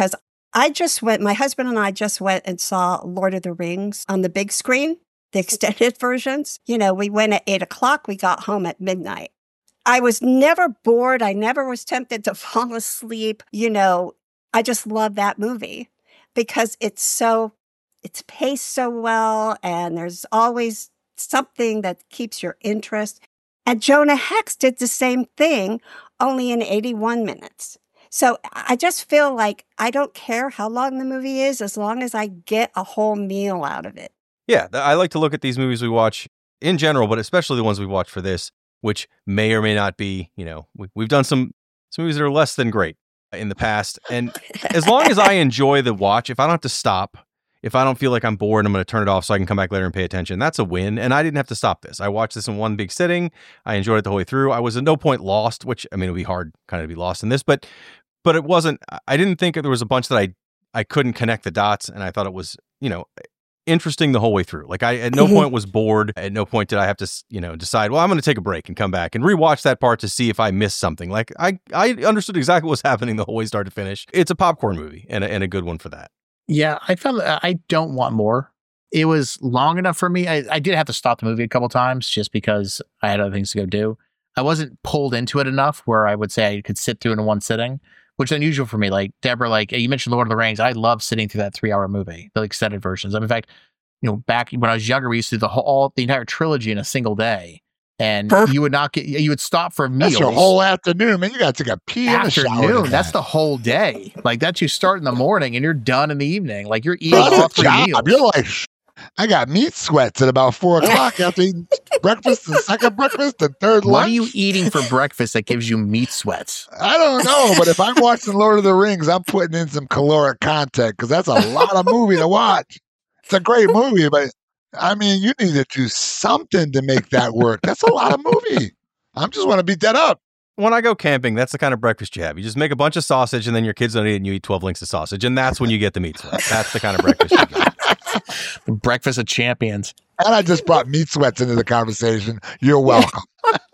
I just went, my husband and I just went and saw Lord of the Rings on the big screen, the extended versions. You know, we went at eight o'clock, we got home at midnight. I was never bored. I never was tempted to fall asleep. You know, I just love that movie because it's so, it's paced so well and there's always something that keeps your interest. And Jonah Hex did the same thing, only in eighty-one minutes. So I just feel like I don't care how long the movie is as long as I get a whole meal out of it. Yeah, I like to look at these movies we watch in general, but especially the ones we watch for this, which may or may not be, you know, we, we've done some, some movies that are less than great in the past. And as long as I enjoy the watch, if I don't have to stop, if I don't feel like I'm bored, I'm going to turn it off so I can come back later and pay attention. That's a win. And I didn't have to stop this. I watched this in one big sitting. I enjoyed it the whole way through. I was at no point lost, which, I mean, it would be hard kind of to be lost in this, but but it wasn't, I didn't think there was a bunch that I, I couldn't connect the dots. And I thought it was, you know, interesting the whole way through. Like I at no point was bored. At no point did I have to, you know, decide, well, I'm going to take a break and come back and rewatch that part to see if I missed something. Like I, I understood exactly what was happening the whole way start to finish. It's a popcorn movie and a, and a good one for that. Yeah, I felt I don't want more. It was long enough for me. I, I did have to stop the movie a couple times just because I had other things to go do. I wasn't pulled into it enough where I would say I could sit through it in one sitting, which is unusual for me. Like Deborah, like you mentioned Lord of the Rings. I love sitting through that three hour movie, the extended versions. I mean, in fact, you know, back when I was younger, we used to do the whole, all, the entire trilogy in a single day. And huh? you would not get, you would stop for meals. That's your whole afternoon, man. You got to take a pee in the shower. Afternoon, that's the whole day. Like that's you start in the morning and you're done in the evening. Like you're eating all three meals. You're like, I got meat sweats at about four o'clock after eating breakfast, the second breakfast, the third lunch. What are you eating for breakfast that gives you meat sweats? I don't know, but if I'm watching Lord of the Rings, I'm putting in some caloric content because that's a lot of movie to watch. It's a great movie, but I mean, you need to do something to make that work. That's a lot of movie. I just want to beat that up. When I go camping, that's the kind of breakfast you have. You just make a bunch of sausage and then your kids don't eat it and you eat twelve links of sausage. And that's when you get the meat sweats. That's the kind of breakfast you get. The breakfast of champions. And I just brought meat sweats into the conversation. You're welcome.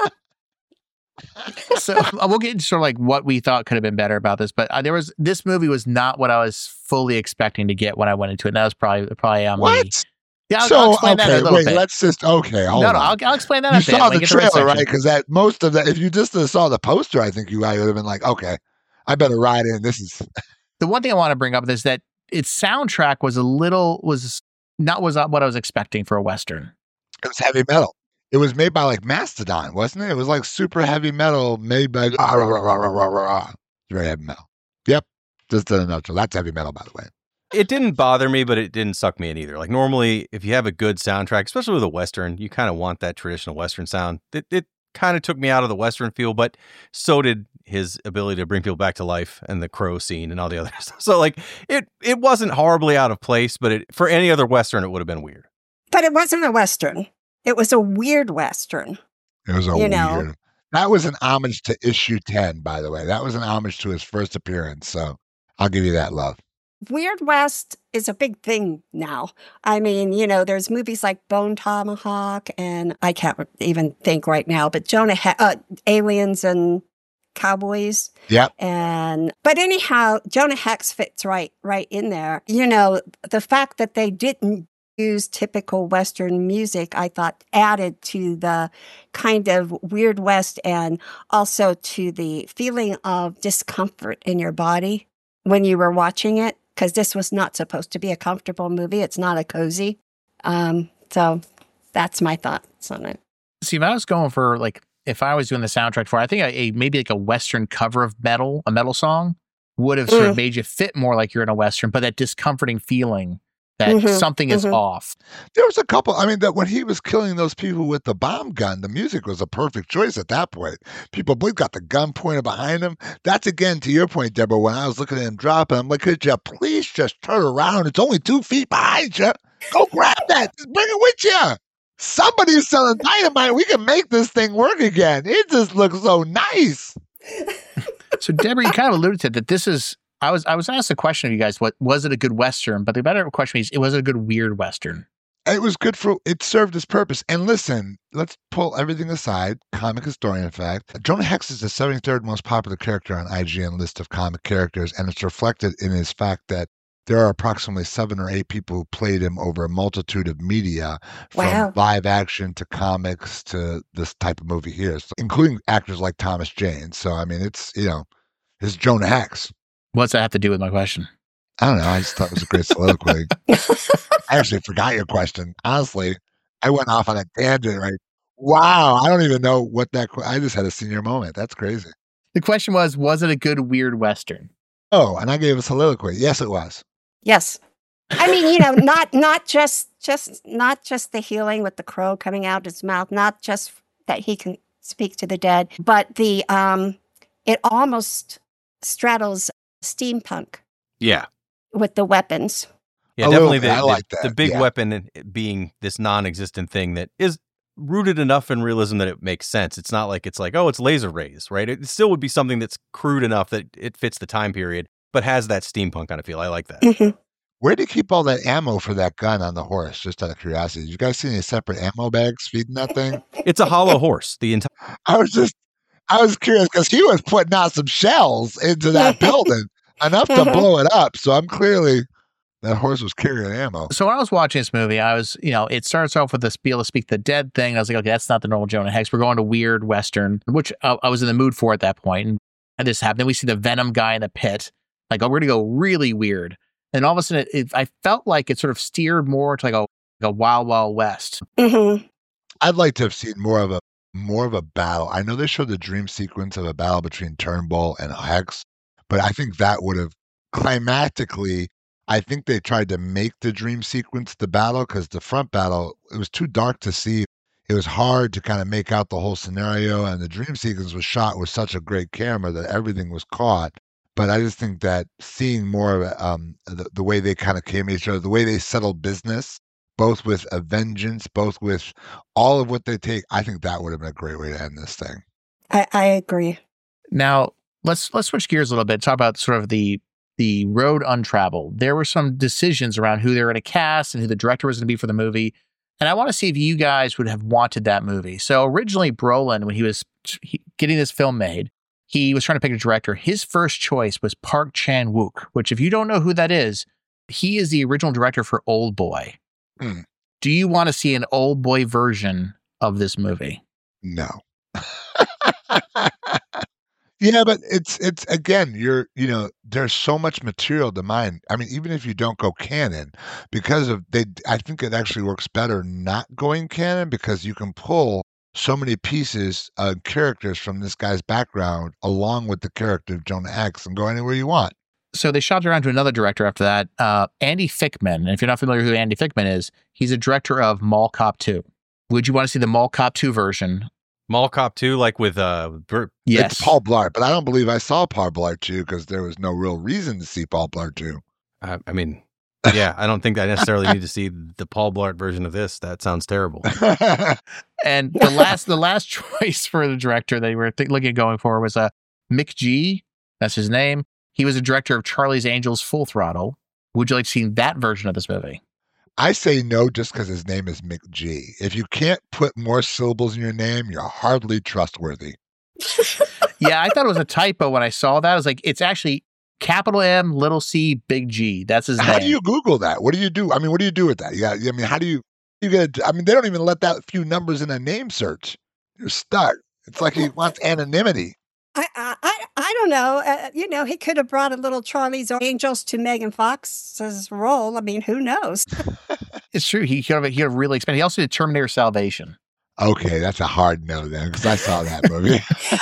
So we'll get into sort of like what we thought could have been better about this, but uh, there was this movie was not what I was fully expecting to get when I went into it. And that was probably probably on what? me. Yeah, I'll, so I'll explain okay, that in a little wait. bit. Let's just okay. Hold no, on. no, I'll, I'll explain that. You a bit. saw Like, the trailer, section. right? Because that most of that, if you just uh, saw the poster, I think you guys would have been like, okay, I better ride in. This is the one thing I want to bring up is that its soundtrack was a little was not was not what I was expecting for a Western. It was heavy metal. It was made by like Mastodon, wasn't it? It was like super heavy metal made by ah, rah, rah, rah, rah, rah, rah. Very heavy metal. Yep, just in a nutshell. That's heavy metal, by the way. It didn't bother me, but it didn't suck me in either. Like normally, if you have a good soundtrack, especially with a Western, you kind of want that traditional Western sound. It, it kind of took me out of the Western feel, but so did his ability to bring people back to life and the crow scene and all the other stuff. So like it, it wasn't horribly out of place, but it, for any other Western, it would have been weird. But it wasn't a Western. It was a weird Western. It was a you weird. Know. That was an homage to issue ten, by the way. That was an homage to his first appearance. So I'll give you that love. Weird West is a big thing now. I mean, you know, there's movies like Bone Tomahawk, and I can't even think right now, but Jonah, he- uh, Aliens and Cowboys. Yep. And but anyhow, Jonah Hex fits right, right in there. You know, the fact that they didn't use typical Western music, I thought added to the kind of Weird West and also to the feeling of discomfort in your body when you were watching it. Because this was not supposed to be a comfortable movie. It's not a cozy. Um, so that's my thoughts on it. See, if I was going for, like, if I was doing the soundtrack for it, I think a, a maybe like a Western cover of metal, a metal song, would have sort mm. of made you fit more like you're in a Western, but that discomforting feeling that mm-hmm, something is mm-hmm. off. There was a couple, I mean, that when he was killing those people with the bomb gun, the music was a perfect choice at that point. People both got the gun pointed behind him. That's, again, to your point, Deborah, when I was looking at him drop, I'm like, could you please just turn around? It's only two feet behind you. Go grab that. Just bring it with you. Somebody's selling dynamite. We can make this thing work again. It just looks so nice. So, Deborah, you kind of alluded to that this is, I was I was asked a question of you guys, what was it a good Western? But the better question is, it was a good weird Western. It was good for, it served its purpose. And listen, let's pull everything aside, comic historian fact. Jonah Hex is the seventy-third most popular character on I G N list of comic characters, and it's reflected in his fact that there are approximately seven or eight people who played him over a multitude of media, from Wow. live action to comics to this type of movie here, so, including actors like Thomas Jane. So, I mean, it's, you know, it's Jonah Hex. What's that have to do with my question? I don't know. I just thought it was a great soliloquy. I actually forgot your question. Honestly, I went off on a tangent, right? Wow. I don't even know what that, qu- I just had a senior moment. That's crazy. The question was, was it a good weird Western? Oh, and I gave a soliloquy. Yes, it was. Yes. I mean, you know, not not just just not just the healing with the crow coming out his mouth, not just that he can speak to the dead, but the um it almost straddles steampunk Yeah. with the weapons. Yeah, A definitely little the, bit. I the, like that, the big yeah. weapon in- being this non-existent thing that is rooted enough in realism that it makes sense. It's not like it's like, oh, it's laser rays, right? It still would be something that's crude enough that it fits the time period, but has that steampunk kind of feel. I like that. Mhm. Where did you keep all that ammo for that gun on the horse? Just out of curiosity. Did you guys see any separate ammo bags feeding that thing? It's a hollow horse. The entire I was just, I was curious because he was putting out some shells into that building, enough to Mhm. blow it up. So I'm clearly, that horse was carrying ammo. So when I was watching this movie, I was, you know, it starts off with this be able to speak the dead thing. I was like, okay, that's not the normal Jonah Hex. We're going to weird Western, which I, I was in the mood for at that point. And, and this happened. Then we see the Venom guy in the pit. Like, oh, we're going to go really weird. And all of a sudden, it, it, I felt like it sort of steered more to like a, like a Wild Wild West. Mhm. I'd like to have seen more of a more of a battle. I know they showed the dream sequence of a battle between Turnbull and Hex, but I think that would have climactically. I think they tried to make the dream sequence the battle because the front battle, it was too dark to see. It was hard to kind of make out the whole scenario, and the dream sequence was shot with such a great camera that everything was caught. But I just think that seeing more of um, the, the way they kind of came at each other, the way they settled business, both with a vengeance, both with all of what they take, I think that would have been a great way to end this thing. I, I agree. Now let's let's switch gears a little bit. Talk about sort of the the road untraveled. There were some decisions around who they were going to cast and who the director was going to be for the movie. And I want to see if you guys would have wanted that movie. So originally, Brolin, when he was he, getting this film made, he was trying to pick a director. His first choice was Park Chan-wook, which if you don't know who that is, he is the original director for Old Boy. Hmm. Do you want to see an Old Boy version of this movie? No. Yeah, but it's it's again, you're you know, there's so much material to mine. I mean, even if you don't go canon, because of they, I think it actually works better not going canon because you can pull so many pieces of characters from this guy's background along with the character of Jonah Hex and go anywhere you want. So they shopped around to another director after that, uh, Andy Fickman. And if you're not familiar with who Andy Fickman is, he's a director of Mall Cop two. Would you want to see the Mall Cop two version? Mall Cop two, like with uh, Bur- Yes. It's Paul Blart, but I don't believe I saw Paul Blart two because there was no real reason to see Paul Blart two. I, I mean, yeah, I don't think I necessarily need to see the Paul Blart version of this. That sounds terrible. And the last the last choice for the director they were th- looking at going for was uh, Mick G. That's his name. He was a director of Charlie's Angels Full Throttle. Would you like to see that version of this movie? I say no just because his name is Mick G. If you can't put more syllables in your name, you're hardly trustworthy. Yeah, I thought it was a typo when I saw that. I was like, it's actually capital M, little c, big G. That's his How name. do you Google that? What do you do? I mean, what do you do with that? You got, I mean, how do you, you get, I mean, they don't even let that few numbers in a name search. You're stuck. It's like he wants anonymity. I, I, I I don't know. Uh, you know, he could have brought a little Charlie's Angels to Megan Fox's role. I mean, who knows? It's true. He could have, he could have really expanded. He also did Terminator Salvation. Okay, that's a hard no then, because I saw that movie.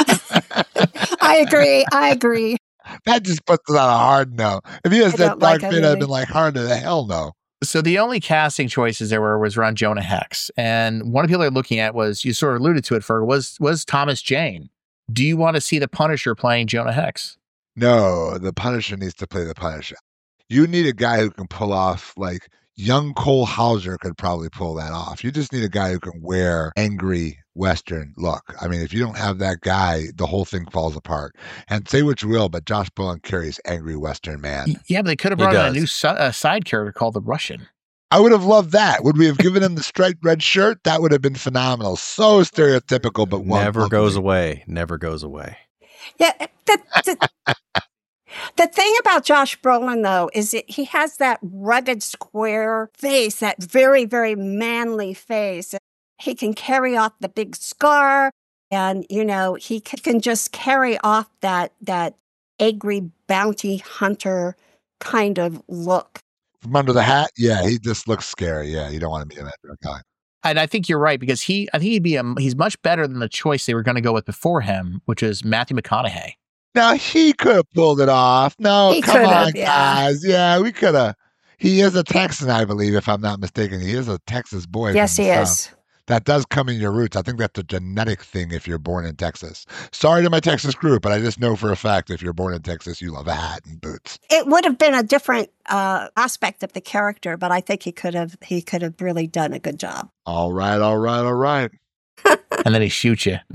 I agree. I agree. That just puts it on a hard no. If he has I that don't like dark that fit, I'd movie. been like, hard to the hell no. So the only casting choices there were was around Jonah Hex. And one of the people they're looking at was, you sort of alluded to it, Ferg, was, was Thomas Jane. Do you want to see the Punisher playing Jonah Hex? No, the Punisher needs to play the Punisher. You need a guy who can pull off, like, young Cole Hauser could probably pull that off. You just need a guy who can wear angry Western look. I mean, if you don't have that guy, the whole thing falls apart. And say what you will, but Josh Brolin carries angry Western man. Yeah, but they could have He brought in a does. new si- uh, side character called the Russian. I would have loved that. Would we have given him the striped red shirt? That would have been phenomenal. So stereotypical, but one Never lovely. goes away. Never goes away. Yeah, the, the, the thing about Josh Brolin, though, is that he has that rugged, square face, that very, very manly face. He can carry off the big scar, and, you know, he can just carry off that that angry bounty hunter kind of look. From under the hat, yeah, he just looks scary. Yeah, you don't want to be in that guy. And I think you're right, because he, I think he'd be a, he's much better than the choice they were going to go with before him, which is Matthew McConaughey. Now, he could have pulled it off. No, He come could on, have, yeah. guys. Yeah, we could have. He is a Texan, I believe, if I'm not mistaken. He is a Texas boy. Yes, from he the is. South. That does come in your roots. I think that's a genetic thing if you're born in Texas. Sorry to my Texas group, but I just know for a fact if you're born in Texas, you love a hat and boots. It would have been a different uh, aspect of the character, but I think he could have he could have really done a good job. All right, all right, all right. And then he shoots you.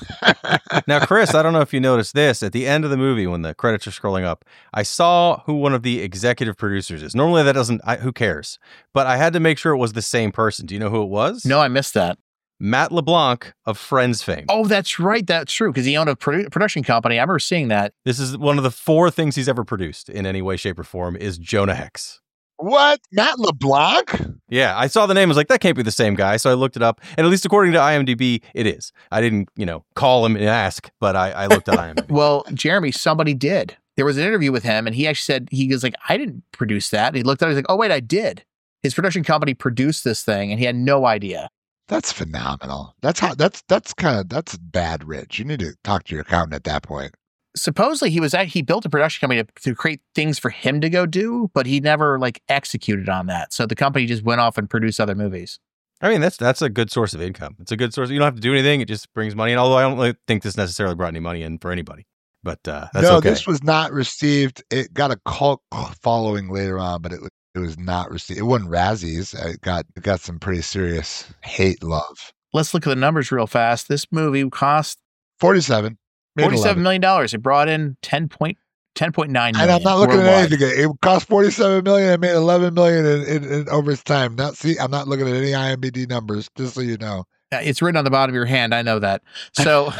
Now, Chris, I don't know if you noticed this. At the end of the movie, when the credits are scrolling up, I saw who one of the executive producers is. Normally, that doesn't, I, who cares? But I had to make sure it was the same person. Do you know who it was? No, I missed that. Matt LeBlanc of Friends fame. Oh, that's right. That's true, because he owned a produ- production company. I remember seeing that. This is one of the four things he's ever produced in any way, shape, or form is Jonah Hex. What? Matt LeBlanc? Yeah, I saw the name. I was like, that can't be the same guy. So I looked it up. And at least according to IMDb, it is. I didn't, you know, call him and ask, but I, I looked at IMDb. Well, Jeremy, somebody did. There was an interview with him, and he actually said, he was like, I didn't produce that. And he looked at it, he's like, oh, wait, I did. His production company produced this thing, and he had no idea. That's phenomenal. That's how, that's, that's kind of, that's bad, Rich. You need to talk to your accountant at that point. Supposedly he was at, he built a production company to, to create things for him to go do, but he never like executed on that. So the company just went off and produced other movies. I mean, that's that's a good source of income. It's a good source. You don't have to do anything. It just brings money in. Although I don't really think this necessarily brought any money in for anybody. But uh, that's no, okay. This was not received. It got a cult following later on, but it was, it was not received. It wasn't Razzies. It got, it got some pretty serious hate love. Let's look at the numbers real fast. This movie cost forty-seven. Forty-seven million dollars. It brought in ten point ten point nine million. And I'm not looking worldwide. at anything. It cost forty-seven million. It made eleven million in, in, in over its time. Not see, I'm not looking at any IMDb numbers. Just so you know, it's written on the bottom of your hand. I know that. So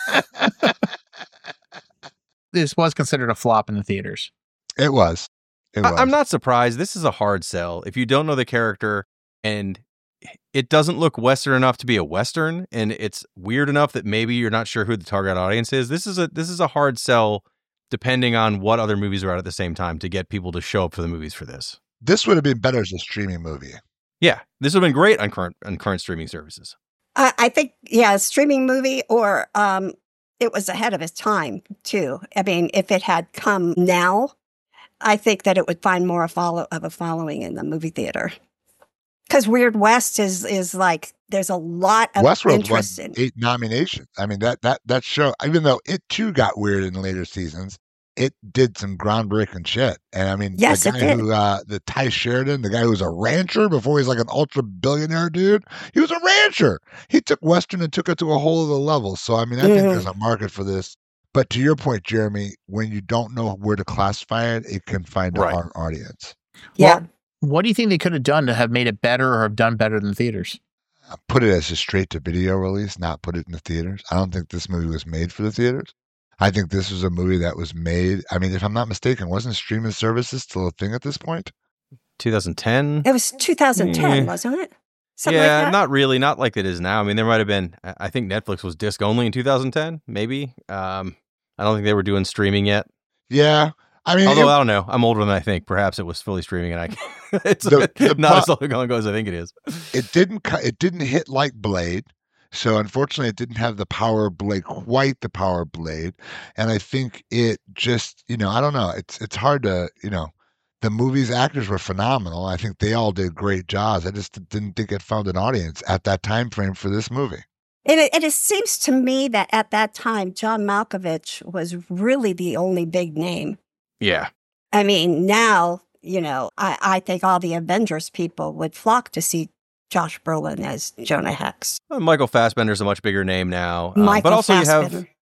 this was considered a flop in the theaters. It was. It was. I, I'm not surprised. This is a hard sell. If you don't know the character and it doesn't look Western enough to be a Western, and it's weird enough that maybe you're not sure who the target audience is. This is a this is a hard sell, depending on what other movies are out at the same time, to get people to show up for the movies for this. This would have been better as a streaming movie. Yeah, this would have been great on current on current streaming services. I, I think, yeah, a streaming movie, or um, it was ahead of its time too. I mean, if it had come now, I think that it would find more a follow of a following in the movie theater. Because Weird West is is like, there's a lot of Westworld won interest in. eight nominations. I mean, that that that show, even though it too got weird in later seasons, it did some groundbreaking shit. And I mean, Yes, the it guy did. who, uh, the Ty Sheridan, the guy who was a rancher before he's like an ultra billionaire dude, he was a rancher. He took Western and took it to a whole other level. So I mean, I think Mhm. there's a market for this. But to your point, Jeremy, when you don't know where to classify it, it can find Right. a hard audience. Yeah. Well, what do you think they could have done to have made it better or have done better than theaters? Put it as a straight to video release, not put it in the theaters. I don't think this movie was made for the theaters. I think this was a movie that was made. I mean, if I'm not mistaken, wasn't streaming services still a thing at this point? twenty ten. It was two thousand ten, Yeah. wasn't it? Something Yeah, like that? not really, not like it is now. I mean, there might have been. I I think Netflix was disc only in two thousand ten, maybe. Um, I don't think they were doing streaming yet. Yeah. I mean, Although it- I don't know, I'm older than I think. Perhaps it was fully streaming, and I it's The- the not pro- as long ago as I think it is. it didn't cu- it didn't hit like Blade, so unfortunately it didn't have the power of Blade, quite the power of Blade. And I think it just, you know, I don't know, it's it's hard to, you know, the movie's actors were phenomenal. I think they all did great jobs. I just didn't think it found an audience at that time frame for this movie. And it, and it seems to me that at that time, John Malkovich was really the only big name. Yeah, I mean, now, you know, I, I think all the Avengers people would flock to see Josh Brolin as Jonah Hex. Well, Michael Fassbender's a much bigger name now, um, Michael but also you have Fassbender.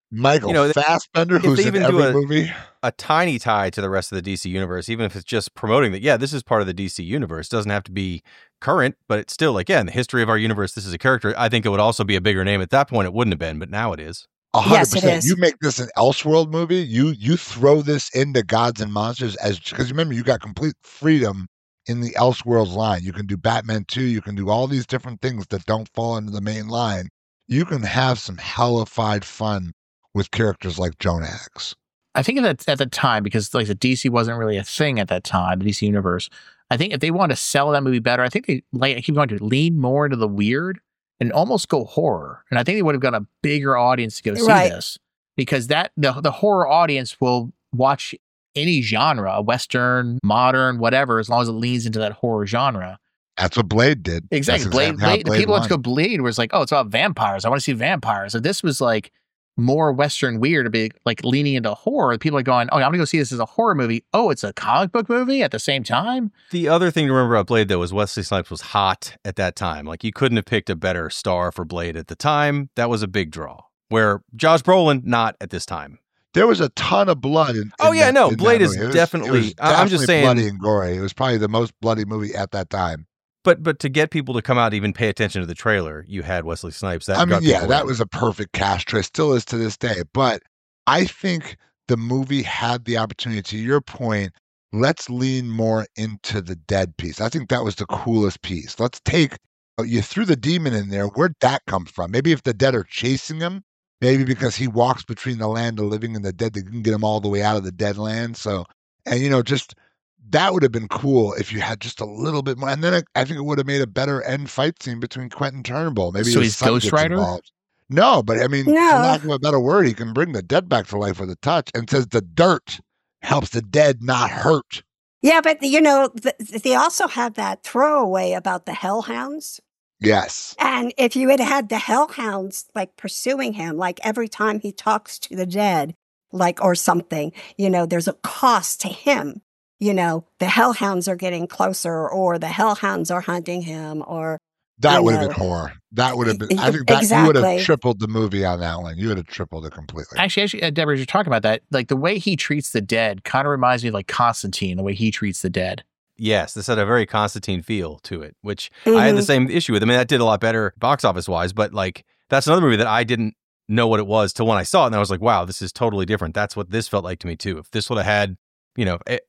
Michael You know, Fassbender, if who's they in even do every a- movie. a tiny tie to the rest of the D C universe, even if it's just promoting that, yeah, this is part of the D C universe. It doesn't have to be current, but it's still, like, yeah, in the history of our universe, this is a character. I think it would also be a bigger name. At that point, it wouldn't have been, but now it is. A hundred Yes, it percent. is. You make this an Elseworld movie. You you throw this into Gods and Monsters as because remember you got complete freedom in the Elseworlds line. You can do Batman two. You can do all these different things that don't fall into the main line. You can have some hellified fun with characters like Jonah Hex. I think that at the time, because like the D C wasn't really a thing at that time, the D C universe. I think if they wanted to sell that movie better, I think they like keep going to lean more into the weird and almost go horror. And I think they would have got a bigger audience to go see Right. this, because that the the horror audience will watch any genre, Western, modern, whatever, as long as it leans into that horror genre. That's what Blade did. Exactly. That's Blade, exactly how Blade, the people that won. go Blade was like, oh, it's about vampires. I want to see vampires. So this was like more Western weird, to be like leaning into horror. People are going, oh, I'm going to go see this as a horror movie. Oh, it's a comic book movie at the same time. The other thing to remember about Blade, though, was Wesley Snipes was hot at that time. Like, you couldn't have picked a better star for Blade at the time. That was a big draw. Where Josh Brolin, not at this time. There was a ton of blood. In, Oh, in yeah, that- no, in that Blade is movie. It was- definitely- it was I- I'm just definitely saying- bloody and gory. It was probably the most bloody movie at that time. But but to get people to come out, even pay attention to the trailer, you had Wesley Snipes. That I mean, got yeah, people that in. was a perfect cast choice. Still is to this day. But I think the movie had the opportunity, to your point, let's lean more into the dead piece. I think that was the coolest piece. Let's take, oh, you threw the demon in there. Where'd that come from? Maybe if the dead are chasing him, maybe because he walks between the land of living and the dead, they can get him all the way out of the dead land. So, and you know, just that would have been cool if you had just a little bit more. And then I, I think it would have made a better end fight scene between Quentin Turnbull. Maybe So his he's son Ghost gets Rider? involved. No, but I mean, for No. lack of a better word, he can bring the dead back to life with a touch, and says the dirt helps the dead not hurt. Yeah, but you know, th- they also had that throwaway about the hellhounds. Yes. And if you had had the hellhounds like pursuing him, like every time he talks to the dead, like or something, you know, there's a cost to him. You know, the hellhounds are getting closer, or the hellhounds are hunting him, or That I would have know. been horror. That would have been, I E- think that you would have exactly. tripled the movie on that one. You would have tripled it completely. Actually, actually, uh, Deborah, as you're talking about that, like the way he treats the dead kind of reminds me of like Constantine, the way he treats the dead. Yes, this had a very Constantine feel to it, which I had the Mhm. same issue with. I mean, that did a lot better box office wise, but like that's another movie that I didn't know what it was till when I saw it, and I was like, wow, this is totally different. That's what this felt like to me too. If this would have had, you know, it,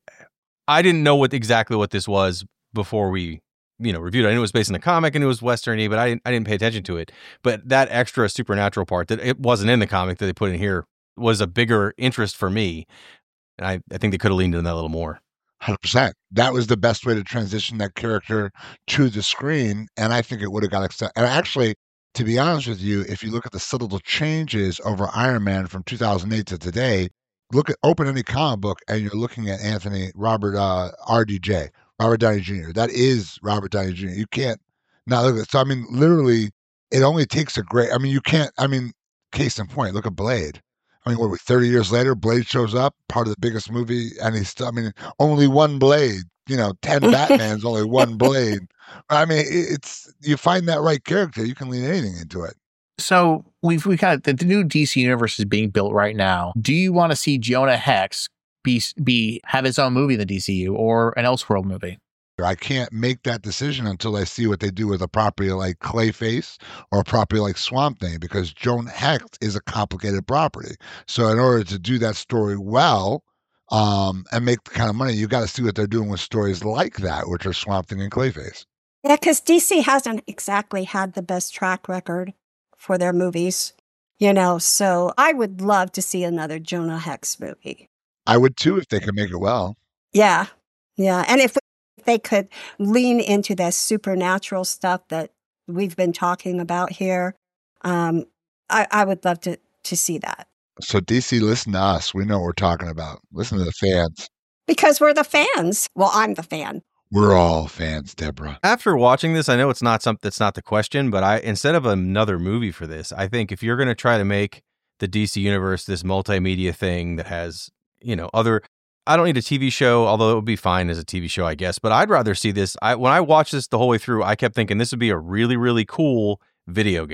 I didn't know what exactly what this was before we, you know, reviewed it. I knew it was based in a comic and it was Western-y, but I didn't, I didn't pay attention to it. But that extra supernatural part that it wasn't in the comic that they put in here was a bigger interest for me. And I, I think they could have leaned in that a little more. one hundred percent. That was the best way to transition that character to the screen, and I think it would have got accepted. And actually, to be honest with you, if you look at the subtle changes over Iron Man from two thousand eight to today, look at open any comic book, and you're looking at Anthony Robert uh, R D J, Robert Downey Junior That is Robert Downey Junior You can't now look at. So I mean, literally, it only takes a great. I mean, you can't. I mean, case in point, look at Blade. I mean, what, are we, thirty years later, Blade shows up, part of the biggest movie, and he's still, I mean, only one Blade, you know, ten Batmans, only one Blade. I mean, it, it's, you find that right character, you can lean anything into it. So we've we got the, the new D C universe is being built right now. Do you want to see Jonah Hex be be have his own movie in the D C U or an Elseworld movie? I can't make that decision until I see what they do with a property like Clayface or a property like Swamp Thing, because Jonah Hex is a complicated property. So in order to do that story well um, and make the kind of money, you got to see what they're doing with stories like that, which are Swamp Thing and Clayface. Yeah, because D C hasn't exactly had the best track record for their movies, you know, so I would love to see another Jonah Hex movie. I would too if they could make it well. Yeah, yeah. And if they could lean into that supernatural stuff that we've been talking about here, um, I, I would love to, to see that. So D C, listen to us. We know what we're talking about. Listen to the fans. Because we're the fans. Well, I'm the fan. We're all fans, Deborah. After watching this, I know it's not something that's not the question, but I instead of another movie for this, I think if you're going to try to make the D C universe this multimedia thing that has, you know, other, I don't need a T V show, although it would be fine as a T V show, I guess, but I'd rather see this. I when I watched this the whole way through, I kept thinking this would be a really, really cool video game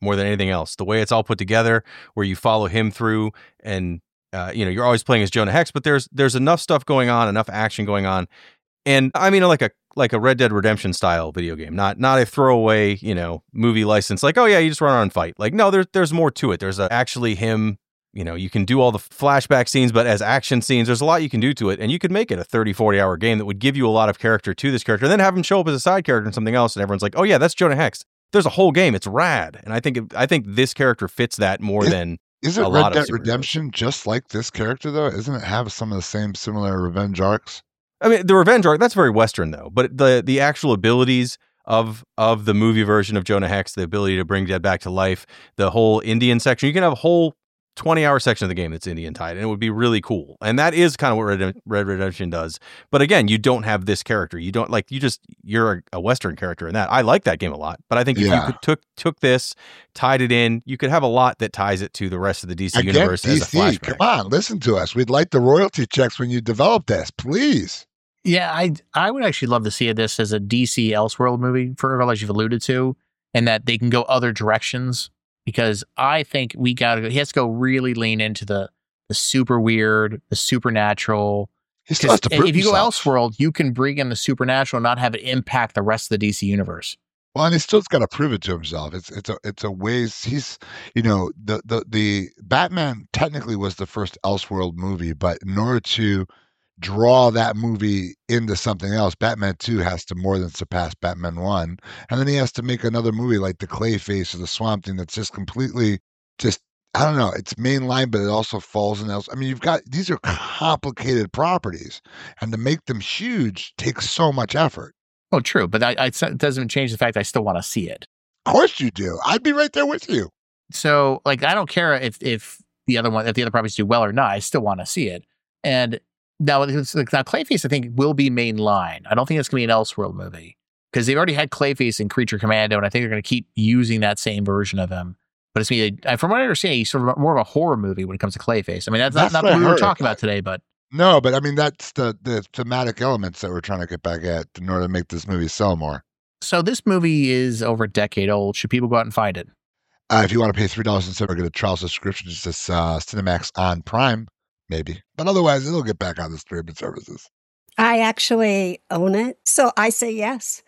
more than anything else. The way it's all put together, where you follow him through, and uh, you know, you're always playing as Jonah Hex, but there's there's enough stuff going on, enough action going on, and I mean, like a like a Red Dead Redemption style video game, not not a throwaway, you know, movie license. Like, oh yeah, you just run around and fight. Like, no, there's there's more to it. There's a, actually him. You know, you can do all the flashback scenes, but as action scenes, there's a lot you can do to it. And you could make it a thirty, forty hour game that would give you a lot of character to this character, and then have him show up as a side character in something else. And everyone's like, oh yeah, that's Jonah Hex. There's a whole game. It's rad. And I think, I think this character fits that more Is, than isn't a Red lot Dead of Redemption just like this character though? Isn't it have some of the same similar revenge arcs? I mean, the revenge arc, that's very Western though, but the, the actual abilities of, of the movie version of Jonah Hex, the ability to bring dead back to life, the whole Indian section, you can have a whole twenty hour section of the game that's Indian tied, and it would be really cool. And that is kind of what Red, Red Redemption does. But again, you don't have this character. You don't like, you just, you're a, a Western character in that. I like that game a lot, but I think if Yeah. you could took, took this, tied it in, you could have a lot that ties it to the rest of the D C Again, universe D as a C, flashback. come on, listen to us. We'd like the royalty checks when you develop this, please. Yeah, I I would actually love to see this as a D C Elseworld movie, for as you've alluded to, and that they can go other directions. Because I think we got to go, he has to go really lean into the the super weird, the supernatural. He still has to prove if you himself. go Elseworld, you can bring in the supernatural and not have it impact the rest of the D C universe. Well, and he's still got to prove it to himself. It's it's a it's a ways he's you know the the the Batman technically was the first Elseworld movie, but in order to draw that movie into something else, Batman two has to more than surpass Batman one, and then he has to make another movie like the Clayface or the Swamp Thing that's just completely just I don't know. It's mainline, but it also falls in else. I mean, you've got these are complicated properties, and to make them huge takes so much effort. Oh, true, but I, I, it doesn't change the fact I still want to see it. Of course you do. I'd be right there with you. So, like, I don't care if if the other one, if the other properties do well or not. I still want to see it. And now, it's, now Clayface, I think, will be mainline. I don't think it's going to be an Elseworld movie because they've already had Clayface in Creature Commando, and I think they're going to keep using that same version of him. But it's going to be, from what I understand, he's sort of more of a horror movie when it comes to Clayface. I mean, that's, That's not, not what I what we were heard. talking about today, but No, but I mean that's the the thematic elements that we're trying to get back at in order to make this movie sell more. so this movie is over a decade old. Should people go out and find it? Uh, if you want to pay three dollars and seven, get a trial subscription. It's just uh, Cinemax on Prime, maybe. But otherwise, it'll get back on the streaming services. I actually own it, so I say yes.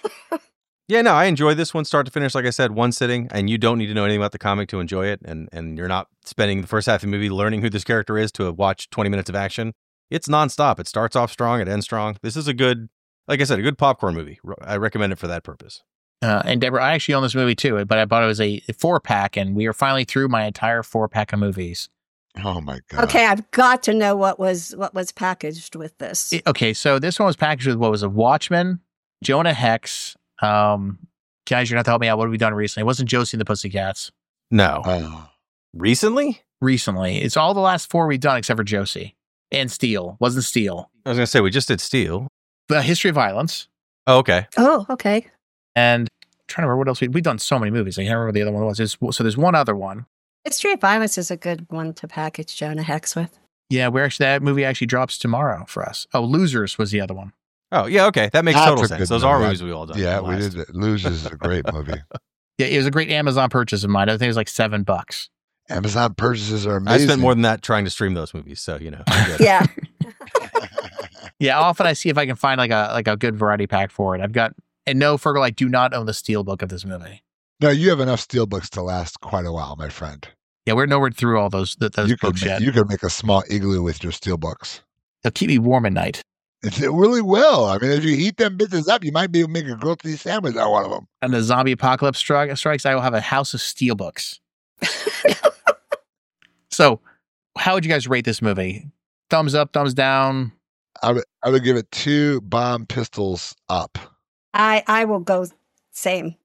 Yeah, no, I enjoy this one start to finish. Like I said, one sitting, and you don't need to know anything about the comic to enjoy it. And, and you're not spending the first half of the movie learning who this character is to watch twenty minutes of action. It's nonstop. It starts off strong, it ends strong. This is a good, like I said, a good popcorn movie. I recommend it for that purpose. Uh, and Deborah, I actually own this movie too, but I bought it as a four pack, and we are finally through my entire four pack of movies. Oh my god! Okay, I've got to know what was what was packaged with this. It- okay, so this one was packaged with what was a Watchmen, Jonah Hex. Um, guys, you're gonna have to help me out. What have we done recently? It wasn't Josie and the Pussycats. No. Oh. Recently? Recently, it's all the last four we've done except for Josie and Steel. Wasn't Steel. I was going to say, we just did Steel. The History of Violence. Oh, okay. Oh, okay. And I'm trying to remember what else we, we've done. So many movies. I can't remember what the other one was. There's, so there's one other one. History of Violence is a good one to package Jonah Hex with. Yeah, we're actually that movie actually drops tomorrow for us. Oh, Losers was the other one. Oh, yeah, okay. That makes That's total a sense. good Those are movie. movies we all done. Yeah, the we last. did it. Losers is a great movie. Yeah, it was a great Amazon purchase of mine. I think it was like seven bucks. Amazon purchases are I amazing. spent more than that trying to stream those movies, so, you know. I'm good. Yeah. Yeah, often I see if I can find like a like a good variety pack for it. I've got and no, Fergal, I do not own the steelbook of this movie. No, you have enough steelbooks to last quite a while, my friend. Yeah, we're nowhere through all those th- those You could books make, yet. you could make a small igloo with your steelbooks. They'll keep me warm at night. It really will. I mean, if you heat them bitches up, you might be able to make a grilled cheese sandwich out of one of them. And the zombie apocalypse stri- strikes, I will have a house of steelbooks. So, how would you guys rate this movie? Thumbs up, thumbs down. I would, I would give it two bomb pistols up. I I will go same.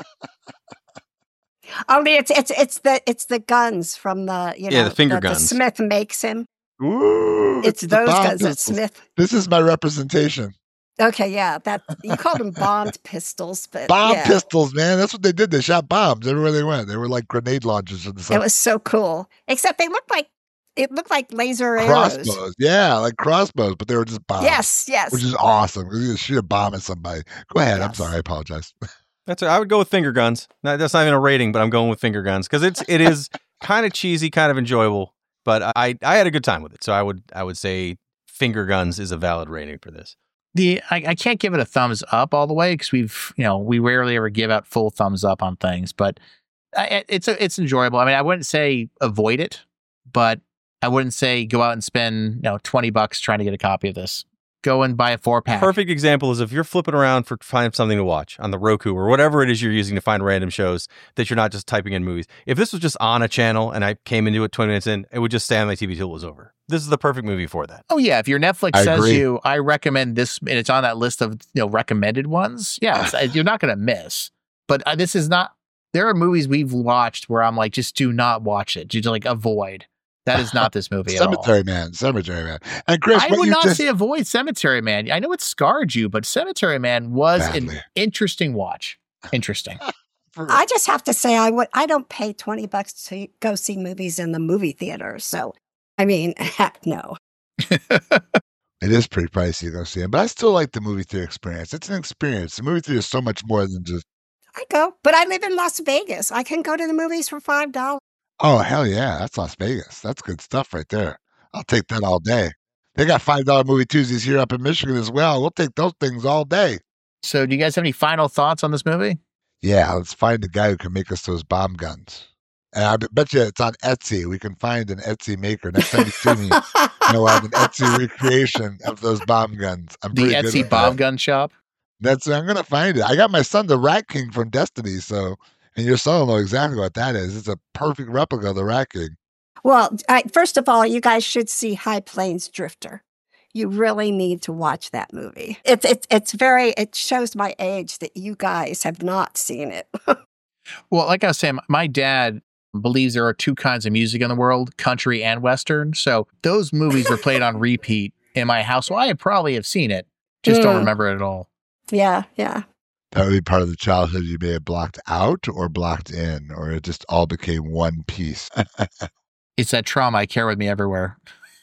Only it's it's it's the it's the guns from the you know Yeah, the finger that guns. Smith makes him. Ooh, It's the those bomb guns that pistols. Smith. This is my representation. Okay, yeah, that you called them bombed pistols, but Bomb yeah, pistols, man. That's what they did. They shot bombs everywhere they went. They were like grenade launchers and it stuff. was so cool. Except they looked like it looked like laser arrows. Crossbows. Yeah, like crossbows, but they were just bombs. Yes, yes. Which is awesome because you just shoot a bomb at somebody. Go ahead. I'm Yes. sorry. I apologize. That's I would go with Finger Guns. No, that's not even a rating, but I'm going with Finger Guns because it's it is kind of cheesy, kind of enjoyable. But I I had a good time with it, so I would I would say Finger Guns is a valid rating for this. The I, I can't give it a thumbs up all the way because we've you know we rarely ever give out full thumbs up on things, but I, it's a, it's enjoyable. I mean, I wouldn't say avoid it, but I wouldn't say go out and spend you know twenty bucks trying to get a copy of this. Go and buy a four pack. Perfect example is if you're flipping around for find something to watch on the Roku or whatever it is you're using to find random shows that you're not just typing in movies. If this was just on a channel and I came into it twenty minutes in, it would just stay on my T V till it was over. This is the perfect movie for that. Oh yeah, if your Netflix I says agree. you, I recommend this, and it's on that list of you know recommended ones. Yeah, it's, you're not going to miss. But uh, this is not. There are movies we've watched where I'm like, just do not watch it. Just like avoid. That is not this movie at all. Cemetery Man, Cemetery Man. And Chris, I what would you not just, say avoid Cemetery Man. I know it scarred you, but Cemetery Man was Badly. an interesting watch. Interesting. I just have to say, I would. I don't pay twenty bucks to go see movies in the movie theater. So, I mean, heck no. It is pretty pricey to go see him, but I still like the movie theater experience. It's an experience. The movie theater is so much more than just, I go, but I live in Las Vegas. I can go to the movies for five dollars. oh, hell yeah, that's Las Vegas. That's good stuff right there. I'll take that all day. They got five dollar movie Tuesdays here up in Michigan as well. We'll take those things all day. So, do you guys have any final thoughts on this movie? Yeah, let's find a guy who can make us those bomb guns. And I bet you it's on Etsy. We can find an Etsy maker. Next time you see me, you'll have an Etsy recreation of those bomb guns. I'm The pretty good Etsy at bomb that. gun shop. That's I'm gonna find it. I got my son the Rat King from Destiny, so and your son will know exactly what that is. It's a perfect replica of the Rat King. Well, I, first of all, you guys should see High Plains Drifter. You really need to watch that movie. It's it's it's very. It shows my age that you guys have not seen it. Well, like I was saying, my dad believes there are two kinds of music in the world, country and Western. So those movies were played on repeat in my house. So I probably have seen it, just don't Mm. remember it at all. Yeah, yeah. That would be part of the childhood you may have blocked out or blocked in, or it just all became one piece. It's that trauma I carry with me everywhere.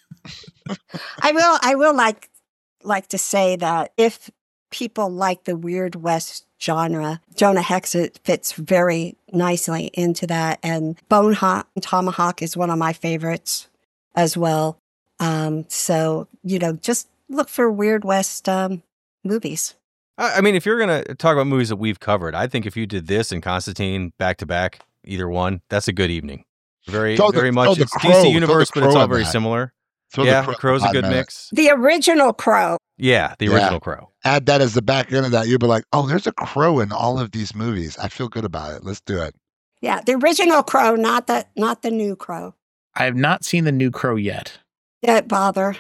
I will. I will like like to say that if people like the Weird West genre, Jonah Hex fits very nicely into that. And Bonehawk Tomahawk is one of my favorites as well. Um, so you know, just look for Weird West um, movies. I I mean, if you're going to talk about movies that we've covered, I think if you did this and Constantine back to back, either one, that's a good evening. Very, Throw the- very throw much. the It's Crow- D throw C the universe, but it's Crow all in very that. similar. Throw the Yeah, Crow- Crow's a hot good minute. mix. The original Crow. Yeah, the Yeah. original Crow. Add that as the back end of that. You'll be like, oh, there's a crow in all of these movies. I feel good about it. Let's do it. Yeah, the original Crow, not the not the new Crow. I have not seen the new Crow yet. Don't bother.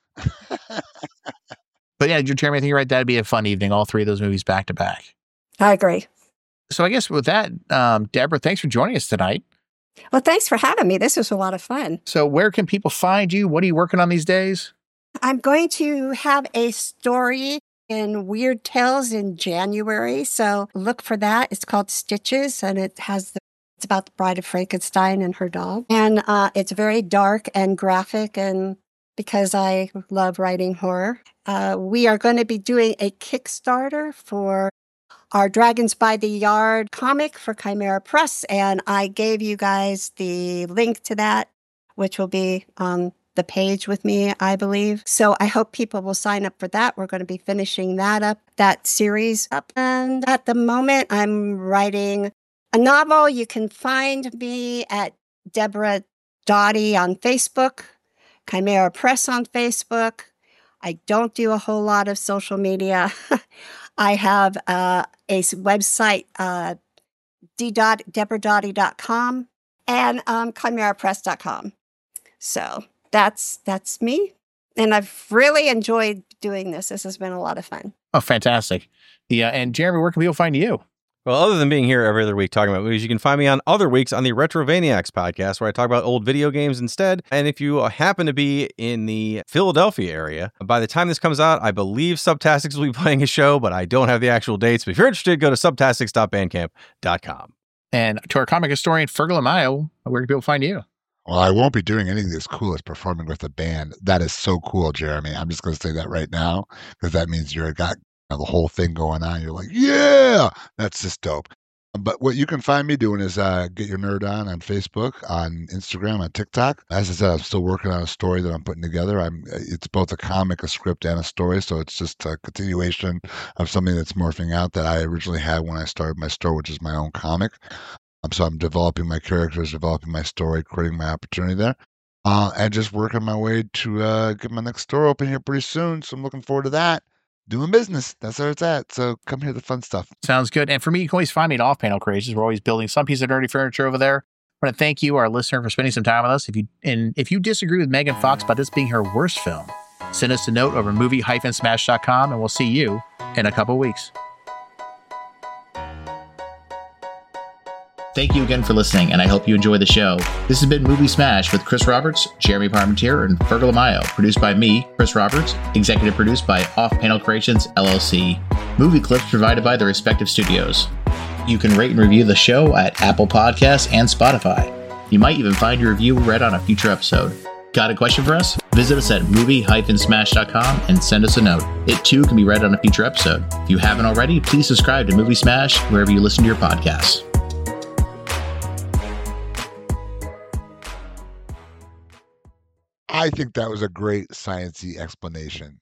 But yeah, Jeremy, I think you're right. That'd be a fun evening. All three of those movies back to back. I agree. So I guess with that, um, Deborah, thanks for joining us tonight. Well, thanks for having me. This was a lot of fun. So where can people find you? What are you working on these days? I'm going to have a story in Weird Tales in January, so look for that. It's called Stitches, and it has the it's about the Bride of Frankenstein and her dog, and uh, it's very dark and graphic. And because I love writing horror, uh, we are going to be doing a Kickstarter for our Dragons by the Yard comic for Chimera Press, and I gave you guys the link to that, which will be on the page with me, I believe. So I hope people will sign up for that. We're going to be finishing that up, that series up. And at the moment, I'm writing a novel. You can find me at Deborah Dottie on Facebook, Chimera Press on Facebook. I don't do a whole lot of social media. I have uh, a s- website, uh, d deborah dottie dot com and um, chimera press dot com. So that's that's me. And I've really enjoyed doing this. This has been a lot of fun. Oh, fantastic. Yeah, and Jeremy, where can people find you? Well, other than being here every other week talking about movies, you can find me on other weeks on the Retrovaniacs podcast, where I talk about old video games instead. And if you happen to be in the Philadelphia area, by the time this comes out, I believe Subtastics will be playing a show, but I don't have the actual dates. But if you're interested, go to subtastics dot bandcamp dot com. And to our comic historian, Fergal Amayo, where can people find you? Well, I won't be doing anything as cool as performing with a band. That is so cool, Jeremy. I'm just going to say that right now because that means you're a guy. know, the whole thing going on. You're like, yeah, that's just dope. But what you can find me doing is uh, Get Your Nerd On on Facebook, on Instagram, on TikTok. As I said, I'm still working on a story that I'm putting together. I'm It's both a comic, a script, and a story, so it's just a continuation of something that's morphing out that I originally had when I started my store, which is my own comic. Um, so I'm developing my characters, developing my story, creating my opportunity there, uh, and just working my way to uh, get my next store open here pretty soon. So I'm looking forward to that. Doing business. That's where it's at. So come hear the fun stuff. Sounds good. And for me, you can always find me at Off Panel Creations. We're always building some piece of nerdy furniture over there. I want to thank you, our listener, for spending some time with us. If you and if you disagree with Megan Fox about this being her worst film, send us a note over movie dash smash dot com, and we'll see you in a couple weeks. Thank you again for listening, and I hope you enjoy the show. This has been Movie Smash with Chris Roberts, Jeremy Parmentier, and Fergal Amayo. Produced by me, Chris Roberts. Executive produced by Off Panel Creations, L L C. Movie clips provided by the respective studios. You can rate and review the show at Apple Podcasts and Spotify. You might even find your review read on a future episode. Got a question for us? Visit us at movie dash smash dot com and send us a note. It too can be read on a future episode. If you haven't already, please subscribe to Movie Smash wherever you listen to your podcasts. I think that was a great sciencey explanation.